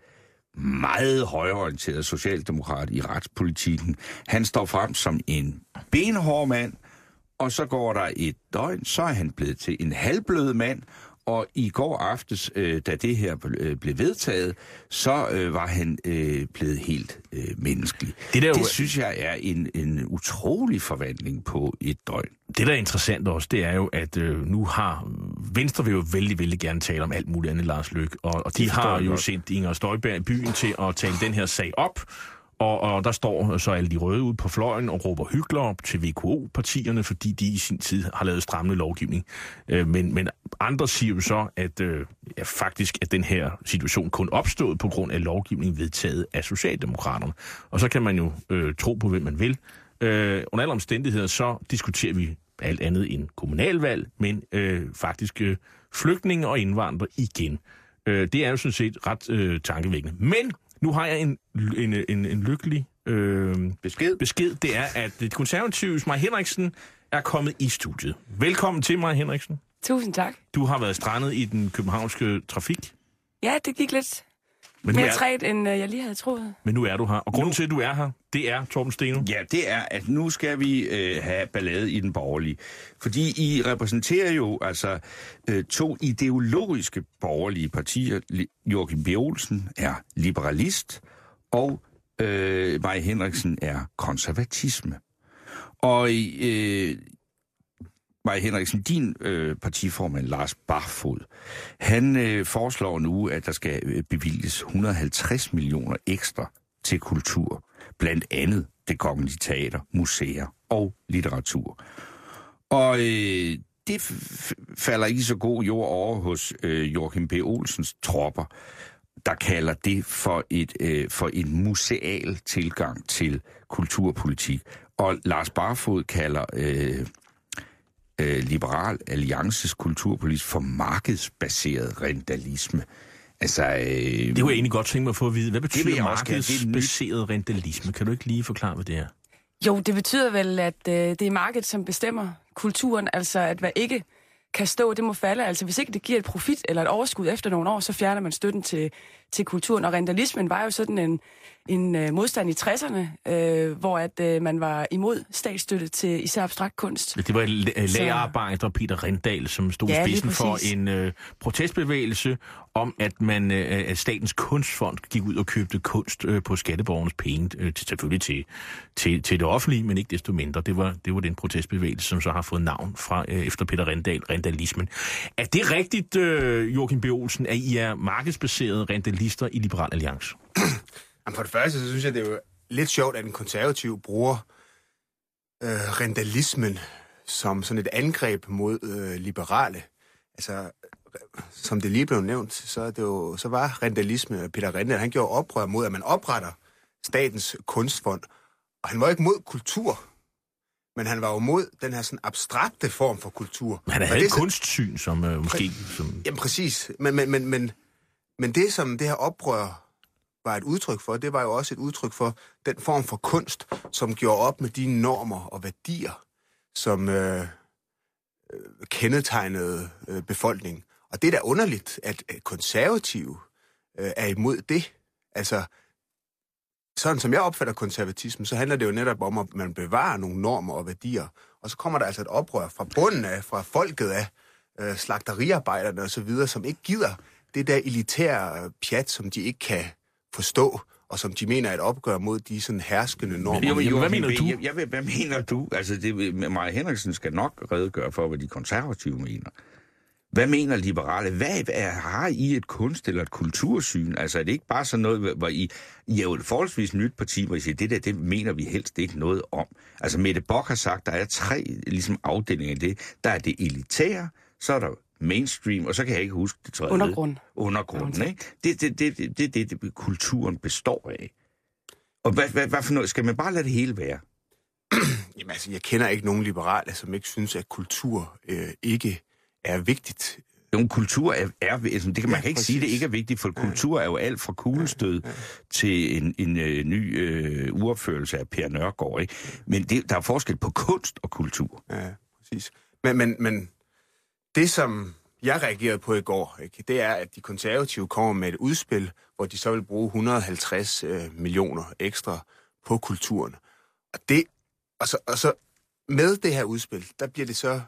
[SPEAKER 5] meget højreorienteret socialdemokrat i retspolitikken, han står frem som en benhård mand, og så går der et døgn, så er han blevet til en halvblød mand, og i går aftes, øh, da det her øh, blev vedtaget, så øh, var han øh, blevet helt øh, menneskelig. Det, det jo... synes jeg er en, en utrolig forvandling på et døgn.
[SPEAKER 4] Det, der er interessant også, det er jo, at øh, nu har Venstre vil jo vældig, vældig gerne tale om alt muligt andet Lars Løkke, og, og de har jo sendt Inger Støjberg i byen til at tale den her sag op. Og, og der står så alle de røde ude på fløjen og råber hykler op til V K O-partierne, fordi de i sin tid har lavet strammende lovgivning. Øh, men, men andre siger jo så, at øh, ja, faktisk at den her situation kun opstod på grund af lovgivning vedtaget af Socialdemokraterne. Og så kan man jo øh, tro på, hvem man vil. Øh, under alle omstændigheder så diskuterer vi alt andet end kommunalvalg, men øh, faktisk øh, flygtninge og indvandrere igen. Øh, det er jo sådan set ret øh, tankevækkende. Men nu har jeg en, en, en, en lykkelig øh,
[SPEAKER 5] besked.
[SPEAKER 4] besked. Det er, at det konservative Maja Henriksen er kommet i studiet. Velkommen til, Maja Henriksen.
[SPEAKER 8] Tusind tak.
[SPEAKER 4] Du har været strandet i den københavnske trafik.
[SPEAKER 8] Ja, det gik lidt
[SPEAKER 4] Men
[SPEAKER 8] mere
[SPEAKER 4] er...
[SPEAKER 8] træt, end jeg lige havde troet.
[SPEAKER 4] Men nu er du her. Og grunden nu... til, at du er her, det er, Torben Steno.
[SPEAKER 5] Ja, det er, at nu skal vi øh, have ballade i den borgerlige. Fordi I repræsenterer jo altså øh, to ideologiske borgerlige partier. Joachim B. Olsen er liberalist, og øh, Maja Henriksen er konservatisme. Og øh, Maja Henriksen, din øh, partiformand Lars Barfod, han øh, foreslår nu, at der skal bevilges et hundrede og halvtreds millioner ekstra til kultur. Blandt andet Det Kongelige Teater, museer og litteratur. Og øh, det f- falder ikke så god jord over hos øh, Joachim B. Olsens tropper, der kalder det for, et, øh, for en museal tilgang til kulturpolitik. Og Lars Barfod kalder øh, øh, Liberal Alliances kulturpolitik for markedsbaseret rentalisme. Altså, øh,
[SPEAKER 4] det kunne jeg egentlig godt tænke mig at få at vide. Hvad betyder
[SPEAKER 5] markedsbaseret
[SPEAKER 4] rentalisme? Kan du ikke lige forklare, hvad det er?
[SPEAKER 8] Jo, det betyder vel, at øh, det er markedet, som bestemmer kulturen, altså at hvad ikke kan stå, det må falde. Altså hvis ikke det giver et profit eller et overskud efter nogle år, så fjerner man støtten til, til kulturen. Og rentalismen var jo sådan en, en uh, modstand i tresserne, øh, hvor at øh, man var imod statsstøtte til især abstrakt kunst.
[SPEAKER 4] Det var lagerarbejder Peter Rindal, som stod
[SPEAKER 8] ja,
[SPEAKER 4] i spidsen for en øh, protestbevægelse om, at man øh, at Statens Kunstfond gik ud og købte kunst øh, på skatteborgernes penge, øh, til, selvfølgelig til, til, til det offentlige, men ikke desto mindre. Det var, det var den protestbevægelse, som så har fået navn fra øh, efter Peter Rindal, rentalismen. Er det rigtigt, øh, Joachim B. Olsen, at I er markedsbaserede rentalister i Liberal Alliance?
[SPEAKER 9] For det første, så synes jeg, det er jo lidt sjovt, at en konservativ bruger øh, rentalismen som sådan et angreb mod øh, liberale. Altså, som det lige blev nævnt, så, er det jo, så var rentalisme, Peter Rindal, han gjorde oprør mod, at man opretter Statens Kunstfond. Og han var ikke mod kultur, men han var jo mod den her sådan abstrakte form for kultur.
[SPEAKER 4] Han havde et kunstsyn, som øh, måske... Som...
[SPEAKER 9] Jamen præcis, men, men, men, men, men det, som det her oprør var et udtryk for, det var jo også et udtryk for den form for kunst, som gjorde op med de normer og værdier, som øh, øh, kendetegnede øh, befolkningen. Og det er da underligt, at konservative øh, er imod det. Altså, sådan som jeg opfatter konservatismen, så handler det jo netop om, at man bevarer nogle normer og værdier. Og så kommer der altså et oprør fra bunden af, fra folket af, øh, slagteriarbejderne og så videre, som ikke gider det der elitære pjat, som de ikke kan forstå, og som de mener er et opgør mod de sådan herskende normer.
[SPEAKER 5] Jo, men, jo,
[SPEAKER 4] hvad mener du?
[SPEAKER 5] Jeg, jeg, hvad mener du? Altså, det, Maja Henriksen skal nok redegøre for, hvad de konservative mener. Hvad mener liberale? Hvad er, har I et kunst- eller et kultursyn? Altså, er det ikke bare sådan noget, hvor I, I er jo et forholdsvis nyt parti, hvor I siger, det der, det mener vi helst ikke noget om. Altså, Mette Bock har sagt, der er tre ligesom, afdelinger i det. Der er det elitære, så er der mainstream, og så kan jeg ikke huske det tredje.
[SPEAKER 8] Undergrund.
[SPEAKER 5] Undergrunden, ikke? Det er det, det, det, det, det, det, kulturen består af. Og hvad, hvad, hvad for noget? Skal man bare lade det hele være?
[SPEAKER 9] Jamen altså, jeg kender ikke nogen liberale, som ikke synes, at kultur øh, ikke er vigtigt.
[SPEAKER 5] Jo, kultur er, er det kan man
[SPEAKER 9] ja,
[SPEAKER 5] kan ikke
[SPEAKER 9] præcis.
[SPEAKER 5] sige, det ikke er vigtigt, for kultur er jo alt fra kuglestød ja, ja. til en, en uh, ny uh, uopførelse af Per Nørgaard, ikke? Men det, der er forskel på kunst og kultur.
[SPEAKER 9] Ja, præcis. Men, men, men det, som jeg reagerede på i går, ikke, det er, at de konservative kommer med et udspil, hvor de så vil bruge et hundrede og halvtreds øh, millioner ekstra på kulturen. Og, det, og, så, og så med det her udspil, der bliver det så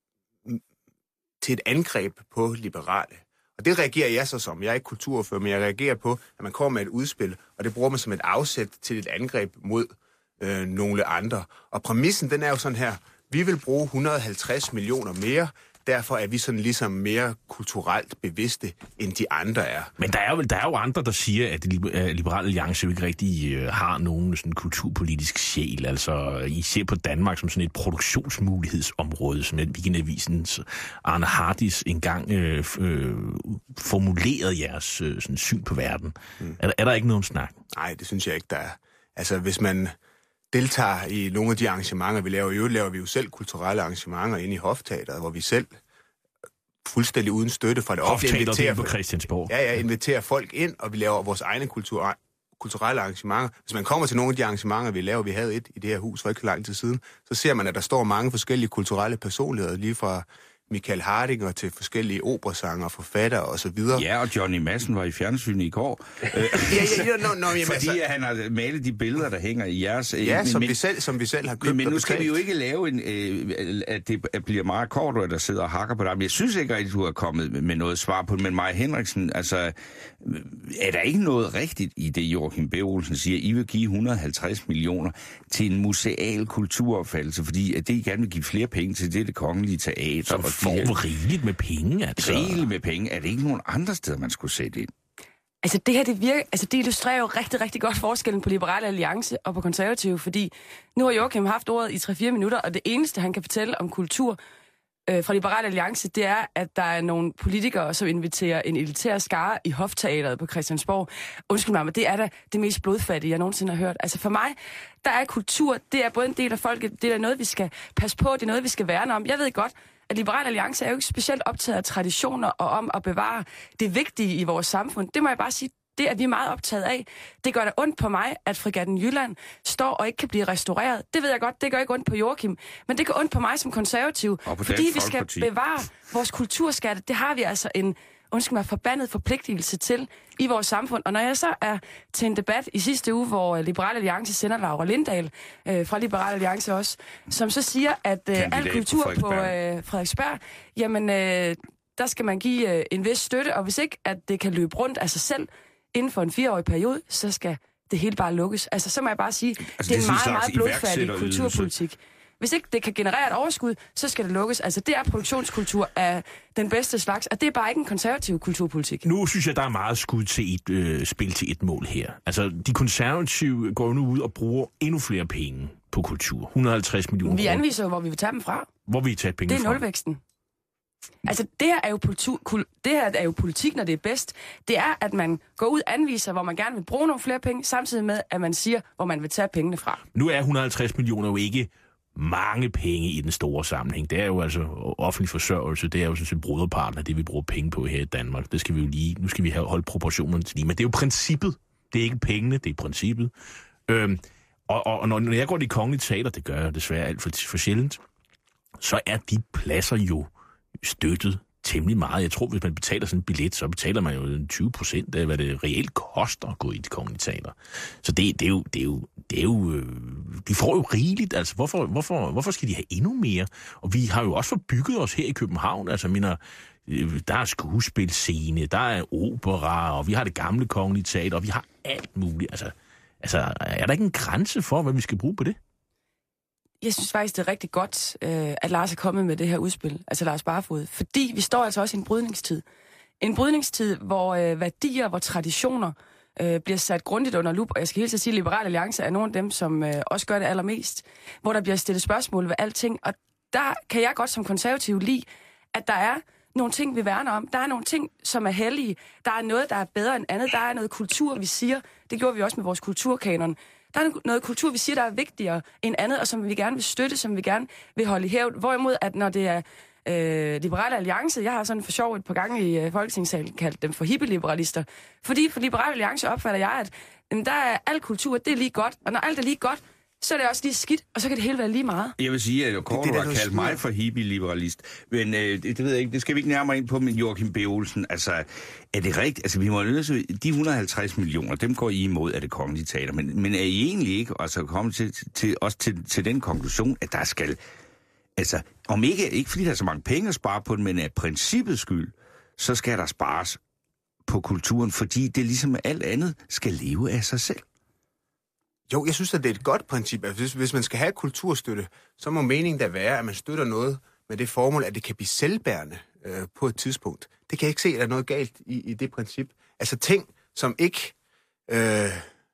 [SPEAKER 9] til et angreb på liberale. Og det reagerer jeg så som. Jeg er ikke kulturordfører, men jeg reagerer på, at man kommer med et udspil, og det bruger man som et afsæt til et angreb mod øh, nogle andre. Og præmissen, den er jo sådan her, vi vil bruge et hundrede og halvtreds millioner mere, derfor er vi sådan ligesom mere kulturelt bevidste, end de andre er.
[SPEAKER 4] Men der er jo, der er jo andre, der siger, at Liberal Alliance jo ikke rigtig øh, har nogen sådan kulturpolitisk sjæl. Altså, I ser på Danmark som sådan et produktionsmulighedsområde, som Weekendavisens Arne Hardis engang øh, øh, formulerede jeres øh, sådan syn på verden. Mm. Er, er der ikke nogen snak?
[SPEAKER 9] Nej, det synes jeg ikke, der er. Altså, hvis man deltager i nogle af de arrangementer, vi laver. I øvrigt laver vi jo selv kulturelle arrangementer inde i Hofteatret, hvor vi selv fuldstændig uden støtte fra det offentlige
[SPEAKER 4] inviterer på Christiansborg.
[SPEAKER 9] Ja, ja, inviterer folk ind, og vi laver vores egne kultur, kulturelle arrangementer. Hvis man kommer til nogle af de arrangementer, vi laver, vi havde et i det her hus for ikke så lang tid siden, så ser man, at der står mange forskellige kulturelle personligheder, lige fra Michael Hardinger til forskellige operasanger, forfattere og så videre.
[SPEAKER 5] Ja, og Johnny Madsen var i fjernsynet i går. ja,
[SPEAKER 9] ja, ja, no, no, jamen,
[SPEAKER 5] fordi
[SPEAKER 9] altså,
[SPEAKER 5] han har malet de billeder, der hænger i jeres...
[SPEAKER 9] Ja,
[SPEAKER 5] men,
[SPEAKER 9] som,
[SPEAKER 5] men,
[SPEAKER 9] vi selv, som vi selv har købt.
[SPEAKER 5] Men nu skal vi jo ikke lave, en, øh, at det bliver meget kort, der sidder og hakker på dig. Men jeg synes ikke, at du har kommet med noget svar på det. Men Maja Henriksen, altså, er der ikke noget rigtigt i det, Joachim B. Olsen siger? I vil give et hundrede og halvtreds millioner til en museal kulturopfattelse, fordi at det I gerne vil give flere penge til, det er det kongelige teater.
[SPEAKER 4] Som får rigeligt med penge, altså.
[SPEAKER 5] Rigeligt med penge. Er det ikke nogen andre steder, man skulle sætte ind?
[SPEAKER 8] Altså det her, det virker, altså det illustrerer jo rigtig, rigtig godt forskellen på Liberale Alliance og på Konservative, fordi nu har Joachim haft ordet i tre fire minutter, og det eneste, han kan fortælle om kultur øh, fra Liberale Alliance, det er, at der er nogle politikere, som inviterer en elitær skare i Hofteatret på Christiansborg. Undskyld mig, men det er da det mest blodfattige, jeg nogensinde har hørt. Altså for mig, der er kultur, det er både en del af folket, det er noget, vi skal passe på, det er noget, vi skal værne om. Jeg ved godt, at Liberal Alliance er jo ikke specielt optaget af traditioner og om at bevare det vigtige i vores samfund. Det må jeg bare sige, det er vi meget optaget af. Det gør da ondt på mig, at Fregatten Jylland står og ikke kan blive restaureret. Det ved jeg godt, det gør ikke ondt på Joachim. Men det gør ondt på mig som konservativ. Fordi vi skal bevare vores kulturskatte. Det har vi altså en, undskyld mig, forbandet forpligtelse til i vores samfund. Og når jeg så er til en debat i sidste uge, hvor Liberal Alliance sender Laura Lindahl øh, fra Liberal Alliance også, som så siger, at øh, al kultur på, på øh, Frederiksberg, jamen øh, der skal man give øh, en vis støtte, og hvis ikke, at det kan løbe rundt af sig selv, inden for en fireårig periode, så skal det hele bare lukkes. Altså, så må jeg bare sige, altså, det er en meget, meget blodfattig kulturpolitik. Hvis ikke det kan generere et overskud, så skal det lukkes. Altså, det er produktionskultur af den bedste slags, og det er bare ikke en konservativ kulturpolitik.
[SPEAKER 4] Nu synes jeg, der er meget skud til et øh, spil til et mål her. Altså, de konservative går nu ud og bruger endnu flere penge på kultur. et hundrede og halvtreds millioner.
[SPEAKER 8] Vi anviser jo, hvor vi vil tage dem fra.
[SPEAKER 4] Hvor vi tager penge fra.
[SPEAKER 8] Det er nulvæksten. Altså, det her, er jo politik, det her er jo politik, når det er bedst. Det er, at man går ud og anviser, hvor man gerne vil bruge nogle flere penge, samtidig med, at man siger, hvor man vil tage pengene fra.
[SPEAKER 4] Nu er et hundrede og halvtreds millioner jo ikke mange penge i den store sammenhæng. Det er jo altså offentlig forsørgelse, det er jo sådan set broderparten af det, vi bruger penge på her i Danmark. Det skal vi jo lige, nu skal vi have holdt proportionerne til lige. Men det er jo princippet. Det er ikke pengene, det er princippet. Øhm, og, og, og når jeg går til kongelige teater, det gør jeg desværre alt for, for sjældent, så er de pladser jo støttet temmelig meget. Jeg tror, hvis man betaler sådan en billet, så betaler man jo tyve procent af, hvad det reelt koster at gå i de kongelige teater. Så det, det er jo, det er jo, det er jo øh, de får jo rigeligt. Altså, hvorfor, hvorfor, hvorfor skal de have endnu mere? Og vi har jo også forbygget os her i København. Altså, mener, øh, der er skuespilscene, der er opera, og vi har det gamle kongelige teater, og vi har alt muligt. Altså, altså, er der ikke en grænse for, hvad vi skal bruge på det?
[SPEAKER 8] Jeg synes faktisk, det er rigtig godt, øh, at Lars er kommet med det her udspil, altså Lars Barfod, fordi vi står altså også i en brydningstid. En brydningstid, hvor øh, værdier, hvor traditioner øh, bliver sat grundigt under lup, og jeg skal helt sige, at Liberal Alliance er nogle af dem, som øh, også gør det allermest, hvor der bliver stillet spørgsmål ved alting, og der kan jeg godt som konservativ lide, at der er nogle ting, vi værner om. Der er nogle ting, som er hellige. Der er noget, der er bedre end andet. Der er noget kultur, vi siger. Det gjorde vi også med vores kulturkanon. Der er noget kultur, vi siger, der er vigtigere end andet, og som vi gerne vil støtte, som vi gerne vil holde i hævd. Hvorimod, at når det er øh, Liberale Alliance, jeg har sådan for sjov et par gange i øh, Folketingssalen kaldt dem for hippie-liberalister, fordi for Liberale Alliance opfatter jeg, at jamen, der er al kultur, det er lige godt, og når alt er lige godt, så er det også lige skidt, og så kan det hele være lige meget.
[SPEAKER 5] Jeg vil sige, at Kåre har kaldt mig for hippie-liberalist, men øh, det, det ved jeg ikke, det skal vi ikke nærmere ind på med Joachim B. Olsen. Altså, er det rigtigt? Altså, vi må løse de et hundrede og halvtreds millioner, dem går I imod af det kongelige teater, men, men er I egentlig ikke altså kommet til, til, også til, til den konklusion, at der skal, altså, om ikke, ikke fordi der er så mange penge at spare på den, men af princippets skyld, så skal der spares på kulturen, fordi det ligesom alt andet skal leve af sig selv.
[SPEAKER 9] Jo, jeg synes, at det er et godt princip. Hvis, hvis man skal have kulturstøtte, så må meningen da være, at man støtter noget med det formål, at det kan blive selvbærende øh, på et tidspunkt. Det kan jeg ikke se, at der er noget galt i, i det princip. Altså ting, som ikke øh,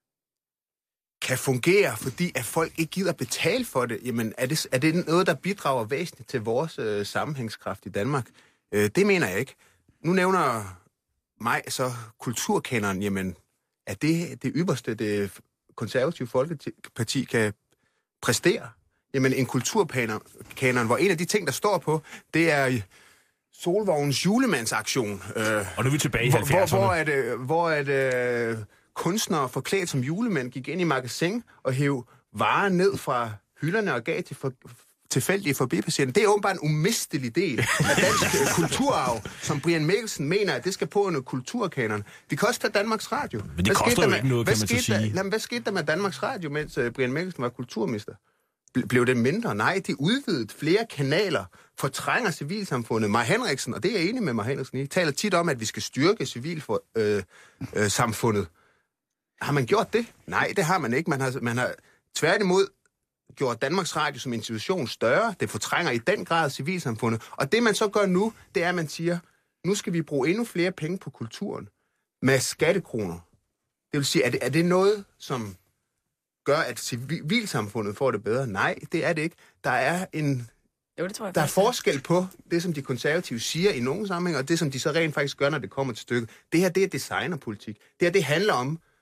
[SPEAKER 9] kan fungere, fordi at folk ikke gider betale for det, jamen er det, er det noget, der bidrager væsentligt til vores øh, sammenhængskraft i Danmark? Øh, det mener jeg ikke. Nu nævner mig så kulturkanonen, jamen er det det ypperste, det konservative Folkeparti kan præstere? Jamen en kulturkanon, hvor en af de ting, der står på, det er Solvognens julemandsaktion. Øh,
[SPEAKER 4] og nu er vi tilbage i
[SPEAKER 9] hvor,
[SPEAKER 4] halvfjerdserne.
[SPEAKER 9] Hvor, hvor, at, hvor at, øh, kunstnere forklædt som julemænd gik ind i magasin og hæv varer ned fra hylderne og gav til for, tilfældige forbipasserende. Det er åbenbart en umistelig del af dansk kulturarv, som Brian Mikkelsen mener, at det skal på en kulturkanon. Det koster Danmarks Radio.
[SPEAKER 4] Men det koster jo ikke noget, kan man så sige.
[SPEAKER 9] Der, jamen, hvad skete der med Danmarks Radio, mens uh, Brian Mikkelsen var kulturminister? Blev det mindre? Nej, de udvidede flere kanaler, fortrænger civilsamfundet. Maj Henriksen, og det er jeg enig med Maj Henriksen i, taler tit om, at vi skal styrke civilsamfundet. Øh, øh, har man gjort det? Nej, det har man ikke. Man har, man har tværtimod gjort Danmarks Radio som institution større. Det fortrænger i den grad civilsamfundet. Og det, man så gør nu, det er, at man siger, nu skal vi bruge endnu flere penge på kulturen med skattekroner. Det vil sige, er det, er det noget, som gør, at civilsamfundet får det bedre? Nej, det er det ikke. Der er en
[SPEAKER 8] jo, det tror jeg,
[SPEAKER 9] der er forskel på det, som de konservative siger i nogle sammenhæng, og det, som de så rent faktisk gør, når det kommer til stykket. Det her, det er designerpolitik. Det her, det handler om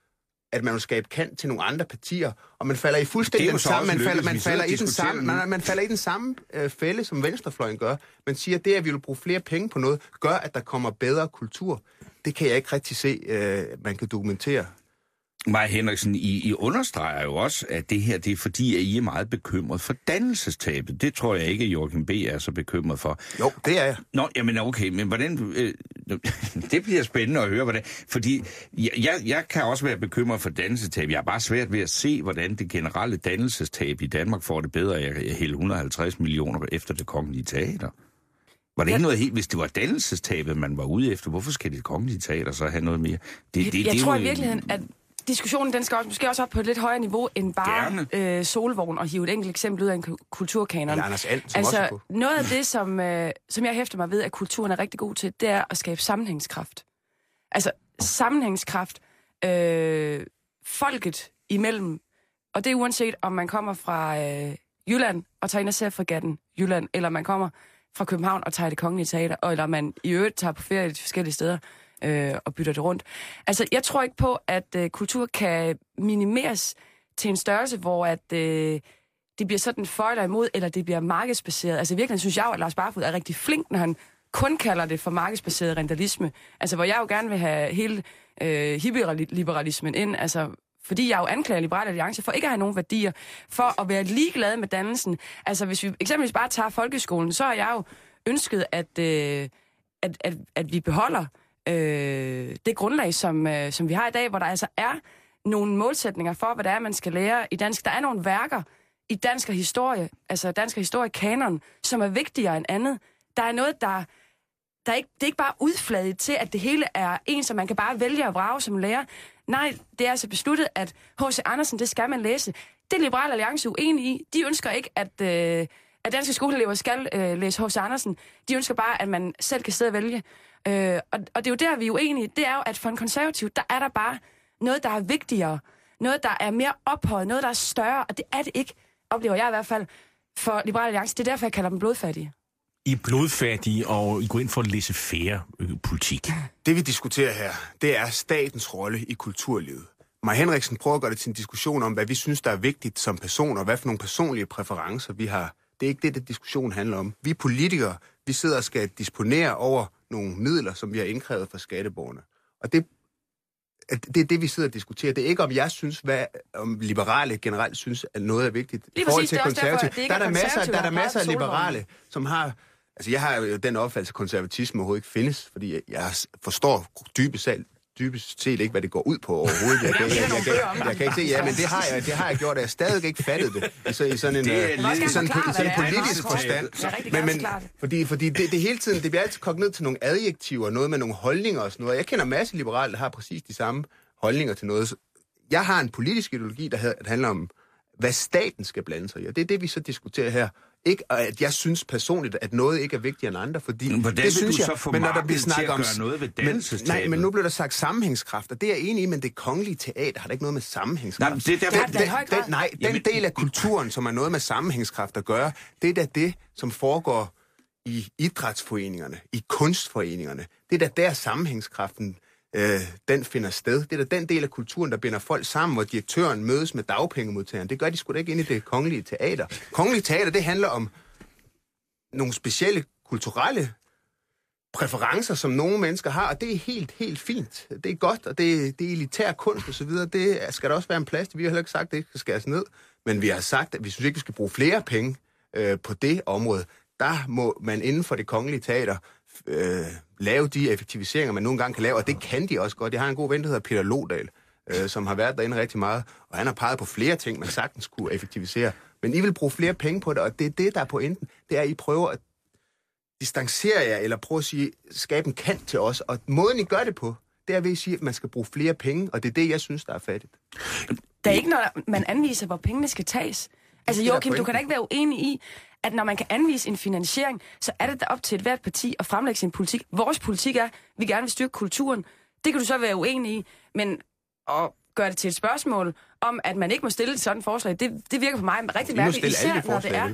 [SPEAKER 9] at man vil skabe kant til nogle andre partier, og man falder i fuldstændig den samme, man falder, man falder i den samme, man, man falder i den samme øh, fælde, som venstrefløjen gør. Man siger, at det, at vi vil bruge flere penge på noget, gør, at der kommer bedre kultur. Det kan jeg ikke rigtig se, øh, man kan dokumentere.
[SPEAKER 5] Maja Henriksen, I, I understreger jo også, at det her, det er fordi, at I er meget bekymret for dannelsestabet. Det tror jeg ikke, at Joachim B. er så bekymret for.
[SPEAKER 9] Jo, det er jeg.
[SPEAKER 5] Nå, jamen okay, men hvordan... Øh, det bliver spændende at høre, hvordan... Fordi jeg, jeg kan også være bekymret for dannelsestab. Jeg er bare svært ved at se, hvordan det generelle dannelsestab i Danmark får det bedre. Jeg kan hælde et hundrede og halvtreds millioner efter Det Kongelige Teater. Var det ikke noget helt... Hvis det var dannelsestabet, man var ude efter, hvorfor skal Det Kongelige Teater så have noget mere? Det,
[SPEAKER 8] jeg
[SPEAKER 5] det,
[SPEAKER 8] jeg
[SPEAKER 5] det,
[SPEAKER 8] tror
[SPEAKER 5] det,
[SPEAKER 8] i virkeligheden, at diskussionen, den skal også, måske også op på et lidt højere niveau, end bare øh, Solvogn og hive et enkelt eksempel ud af en kulturkanon.
[SPEAKER 9] Eller Anders And, som
[SPEAKER 8] altså,
[SPEAKER 9] også på.
[SPEAKER 8] Noget af det, som, øh, som jeg hæfter mig ved, at kulturen er rigtig god til, det er at skabe sammenhængskraft. Altså, sammenhængskraft øh, folket imellem. Og det er uanset, om man kommer fra øh, Jylland og tager ind og ser fregatten Jylland, eller man kommer fra København og tager Det Kongelige Teater, eller man i øvrigt tager på ferie de forskellige steder øh, og bytter det rundt. Altså, jeg tror ikke på, at øh, kultur kan minimeres til en størrelse, hvor at, øh, det bliver sådan for eller imod, eller det bliver markedsbaseret. Altså, virkelig synes jeg jo, at Lars Barfoed er rigtig flink, når han kun kalder det for markedsbaseret rentalisme. Altså, hvor jeg jo gerne vil have hele øh, hippie-liberalismen ind, altså, fordi jeg jo anklager Liberal Alliance for ikke at have nogen værdier, for at være ligeglad med dannelsen. Altså, hvis vi eksempelvis bare tager folkeskolen, så har jeg jo ønsket, at, øh, at, at, at vi beholder øh, det grundlag, som, øh, som vi har i dag, hvor der altså er nogle målsætninger for, hvad det er, man skal lære i dansk. Der er nogle værker i dansk historie, altså dansk historiekanon, som er vigtigere end andet. Der er noget, der... der er ikke, det er ikke bare udfladet til, at det hele er en, som man kan bare vælge at vrage som lærer. Nej, det er altså besluttet, at H C. Andersen, det skal man læse. Det er Liberal Alliance uenige i. De ønsker ikke, at, øh, at danske skoleelever skal øh, læse H C. Andersen. De ønsker bare, at man selv kan sidde og vælge. Øh, og, og det er jo der, vi er uenige. Det er jo, at for en konservativ, der er der bare noget, der er vigtigere. Noget, der er mere ophøjet. Noget, der er større. Og det er det ikke, oplever jeg i hvert fald, for Liberal Alliance. Det er derfor, jeg kalder dem blodfattige.
[SPEAKER 4] I er blodfattige, og I går ind for at læse færre politik.
[SPEAKER 9] Det, vi diskuterer her, det er statens rolle i kulturlivet. Maja Henriksen prøver at gøre det til en diskussion om, hvad vi synes, der er vigtigt som personer, og hvad for nogle personlige præferencer vi har. Det er ikke det, det diskussion handler om. Vi politikere, vi sidder og skal disponere over nogle midler, som vi har indkrævet fra skatteborgerne. Og det, det er det, vi sidder og diskuterer. Det er ikke, om jeg synes, hvad om liberale generelt synes, at noget er vigtigt. I forhold til konservative, der er der masser, der er der masser af liberale, som har... Altså, jeg har jo den opfattelse, at konservatisme overhovedet ikke findes, fordi jeg forstår dybest set, dybest set ikke, hvad det går ud på overhovedet. Jeg kan, jeg, jeg, jeg, jeg, jeg kan ikke se, ja, men det har jeg, det har jeg gjort, og jeg stadig ikke fattet det i, så, i sådan en,
[SPEAKER 5] det
[SPEAKER 9] i sådan, på, sådan en politisk forstand. Men, men, fordi fordi det, det hele tiden, det bliver altid kogt ned til nogle adjektiver, noget med nogle holdninger og sådan noget. Jeg kender masser af liberale, der har præcis de samme holdninger til noget. Jeg har en politisk ideologi, der handler om, hvad staten skal blande sig i, og det er det, vi så diskuterer her. Ikke at jeg synes personligt, at noget ikke er vigtigere end andre, fordi
[SPEAKER 5] men hvordan
[SPEAKER 9] det synes
[SPEAKER 5] du
[SPEAKER 9] jeg,
[SPEAKER 5] så få
[SPEAKER 9] men når der bliver
[SPEAKER 5] til
[SPEAKER 9] snakket
[SPEAKER 5] at
[SPEAKER 9] om
[SPEAKER 5] gøre noget ved dannelsestabet?
[SPEAKER 9] Nej, men nu bliver der sagt sammenhængskraft, og det er jeg enig i, men det kongelige teater har da ikke noget med sammenhængskraft.
[SPEAKER 5] Nej, det er der,
[SPEAKER 9] den, den, den, nej, den Jamen, del af kulturen, som har noget med sammenhængskraft at gøre, det er da det, som foregår i idrætsforeningerne, i kunstforeningerne. Det er da der sammenhængskraften Øh, den finder sted. Det er da den del af kulturen, der binder folk sammen, hvor direktøren mødes med dagpengemodtageren. Det gør de sgu da ikke inde i det kongelige teater. Kongelige teater, det handler om nogle specielle kulturelle præferencer, som nogle mennesker har, og det er helt, helt fint. Det er godt, og det er, det er elitær kunst og så videre. Det skal der også være en plads til. Vi har heller ikke sagt, at det ikke skal skæres ned, men vi har sagt, at vi synes ikke, vi skal bruge flere penge øh, på det område. Der må man inden for det kongelige teater øh, lave de effektiviseringer, man nogle gange kan lave, og det kan de også godt. Jeg har en god ven, der hedder Peter Lodal, øh, som har været derinde rigtig meget, og han har peget på flere ting, man sagtens kunne effektivisere. Men I vil bruge flere penge på det, og det er det, der er pointen. Det er, at I prøver at distancere jer, eller prøve at sige, skabe en kant til os, og måden I gør det på, det er ved at sige, at man skal bruge flere penge, og det er det, jeg synes, der er fattigt.
[SPEAKER 8] Der er ikke noget, man anviser, hvor pengene skal tages. Altså Joachim, du kan da ikke være uenig i, at når man kan anvise en finansiering, så er det da op til et hvert parti at fremlægge sin politik. Vores politik er, at vi gerne vil styrke kulturen. Det kan du så være uenig i, men at gøre det til et spørgsmål om, at man ikke må stille et sådan forslag, det, det virker på mig rigtig mærkeligt, især når det er...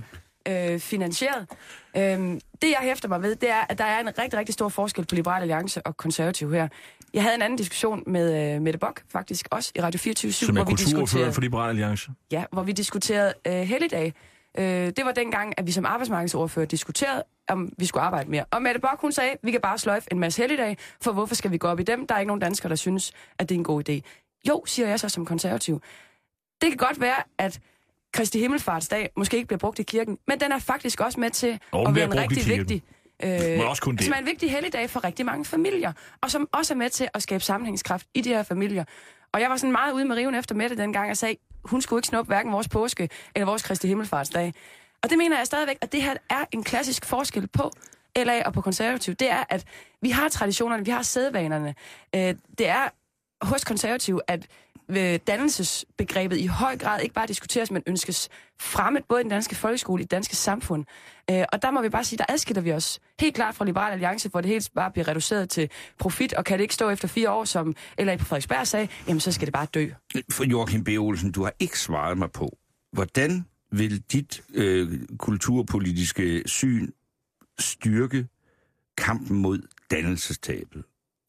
[SPEAKER 8] øh, finansieret. Øhm, det, jeg hæfter mig ved, det er, at der er en rigtig, rigtig stor forskel på Liberal Alliance og Konservativ her. Jeg havde en anden diskussion med øh, Mette Bock, faktisk også, i Radio fireogtyve syv,
[SPEAKER 4] som er
[SPEAKER 8] hvor vi diskuterede...
[SPEAKER 4] for Liberal Alliance?
[SPEAKER 8] Ja, hvor vi diskuterede øh, helligdag. Øh, det var dengang, at vi som arbejdsmarkedsordfører diskuterede, om vi skulle arbejde mere. Og Mette Bock, hun sagde, vi kan bare sløjfe en masse helligdag, for hvorfor skal vi gå op i dem? Der er ikke nogen danskere, der synes, at det er en god idé. Jo, siger jeg så som konservativ. Det kan godt være, at Kristi Himmelfartsdag måske ikke bliver brugt i kirken, men den er faktisk også med til
[SPEAKER 4] og
[SPEAKER 8] at være en rigtig vigtig...
[SPEAKER 4] Øh, også kun det.
[SPEAKER 8] som er en vigtig helligdag for rigtig mange familier, og som også er med til at skabe sammenhængskraft i de her familier. Og jeg var sådan meget ude med riven efter Mette dengang, og sagde, hun skulle ikke snuppe hverken vores påske eller vores Kristi Himmelfartsdag. Og det mener jeg stadigvæk, at det her er en klassisk forskel på L A og på Konservativ. Det er, at vi har traditionerne, vi har sædvanerne. Øh, det er hos Konservativ, at dannelsesbegrebet i høj grad ikke bare diskuteres, men ønskes fremmet både i den danske folkeskole og i det danske samfund. Øh, og der må vi bare sige, der adskiller vi os helt klart fra Liberal Alliance, hvor det helt bare bliver reduceret til profit, og kan det ikke stå efter fire år, som L A på Frederiksberg sagde, jamen så skal det bare dø.
[SPEAKER 5] For Joachim B. Olsen, du har ikke svaret mig på, hvordan vil dit øh, kulturpolitiske syn styrke kampen mod dannelsestabet?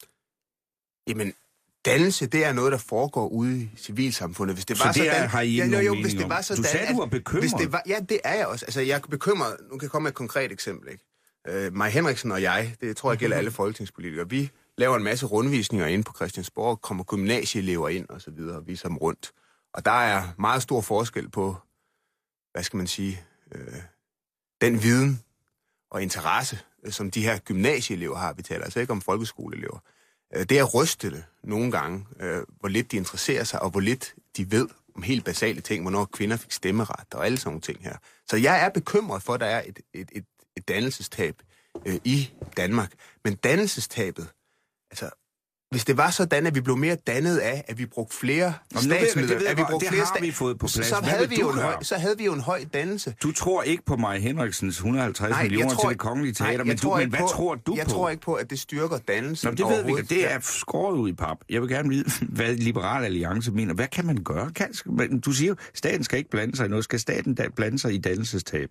[SPEAKER 9] Jamen, dannelse, det er noget, der foregår ude i civilsamfundet. Hvis det var
[SPEAKER 5] så det
[SPEAKER 9] sådan,
[SPEAKER 5] er, har I ikke
[SPEAKER 9] ja,
[SPEAKER 5] nogen
[SPEAKER 9] jo,
[SPEAKER 5] mening
[SPEAKER 9] hvis det var sådan,
[SPEAKER 5] du sagde,
[SPEAKER 9] at,
[SPEAKER 5] du var bekymret.
[SPEAKER 9] Hvis det var, ja, det er jeg også. Altså, jeg er bekymret. Nu kan jeg komme med et konkret eksempel. Ikke? Uh, Maj Henriksen og jeg, det tror jeg gælder alle folketingspolitikere, vi laver en masse rundvisninger inde på Christiansborg, kommer gymnasieelever ind og så videre, og viser dem rundt. Og der er meget stor forskel på, hvad skal man sige, øh, den viden og interesse, som de her gymnasieelever har. Vi taler altså ikke om folkeskoleelever. Det er rystende nogle gange, øh, hvor lidt de interesserer sig, og hvor lidt de ved om helt basale ting, hvornår kvinder fik stemmeret og alle sådan nogle ting her. Så jeg er bekymret for, at der er et, et, et, et dannelsestab øh, i Danmark. Men dannelsestabet, altså, hvis det var sådan, at vi blev mere dannet af, at vi brugte flere statsmidler, at vi brugte flere
[SPEAKER 5] sta-
[SPEAKER 9] så, så, havde vi jo en høj, så havde vi jo en høj dannelse.
[SPEAKER 5] Du tror ikke på Maj Henriksens et hundrede og halvtreds nej, millioner til det kongelige teater, nej, men, du, men hvad på, tror du
[SPEAKER 9] jeg
[SPEAKER 5] på?
[SPEAKER 9] Jeg tror ikke på, at det styrker dannelsen.
[SPEAKER 5] Nå, det ved vi ikke. Det er skåret ud i pap. Jeg vil gerne vide, hvad Liberal Alliance mener. Hvad kan man gøre? Kan, du siger jo, staten skal ikke blande sig i noget. Skal staten da blande sig i dannelsestab?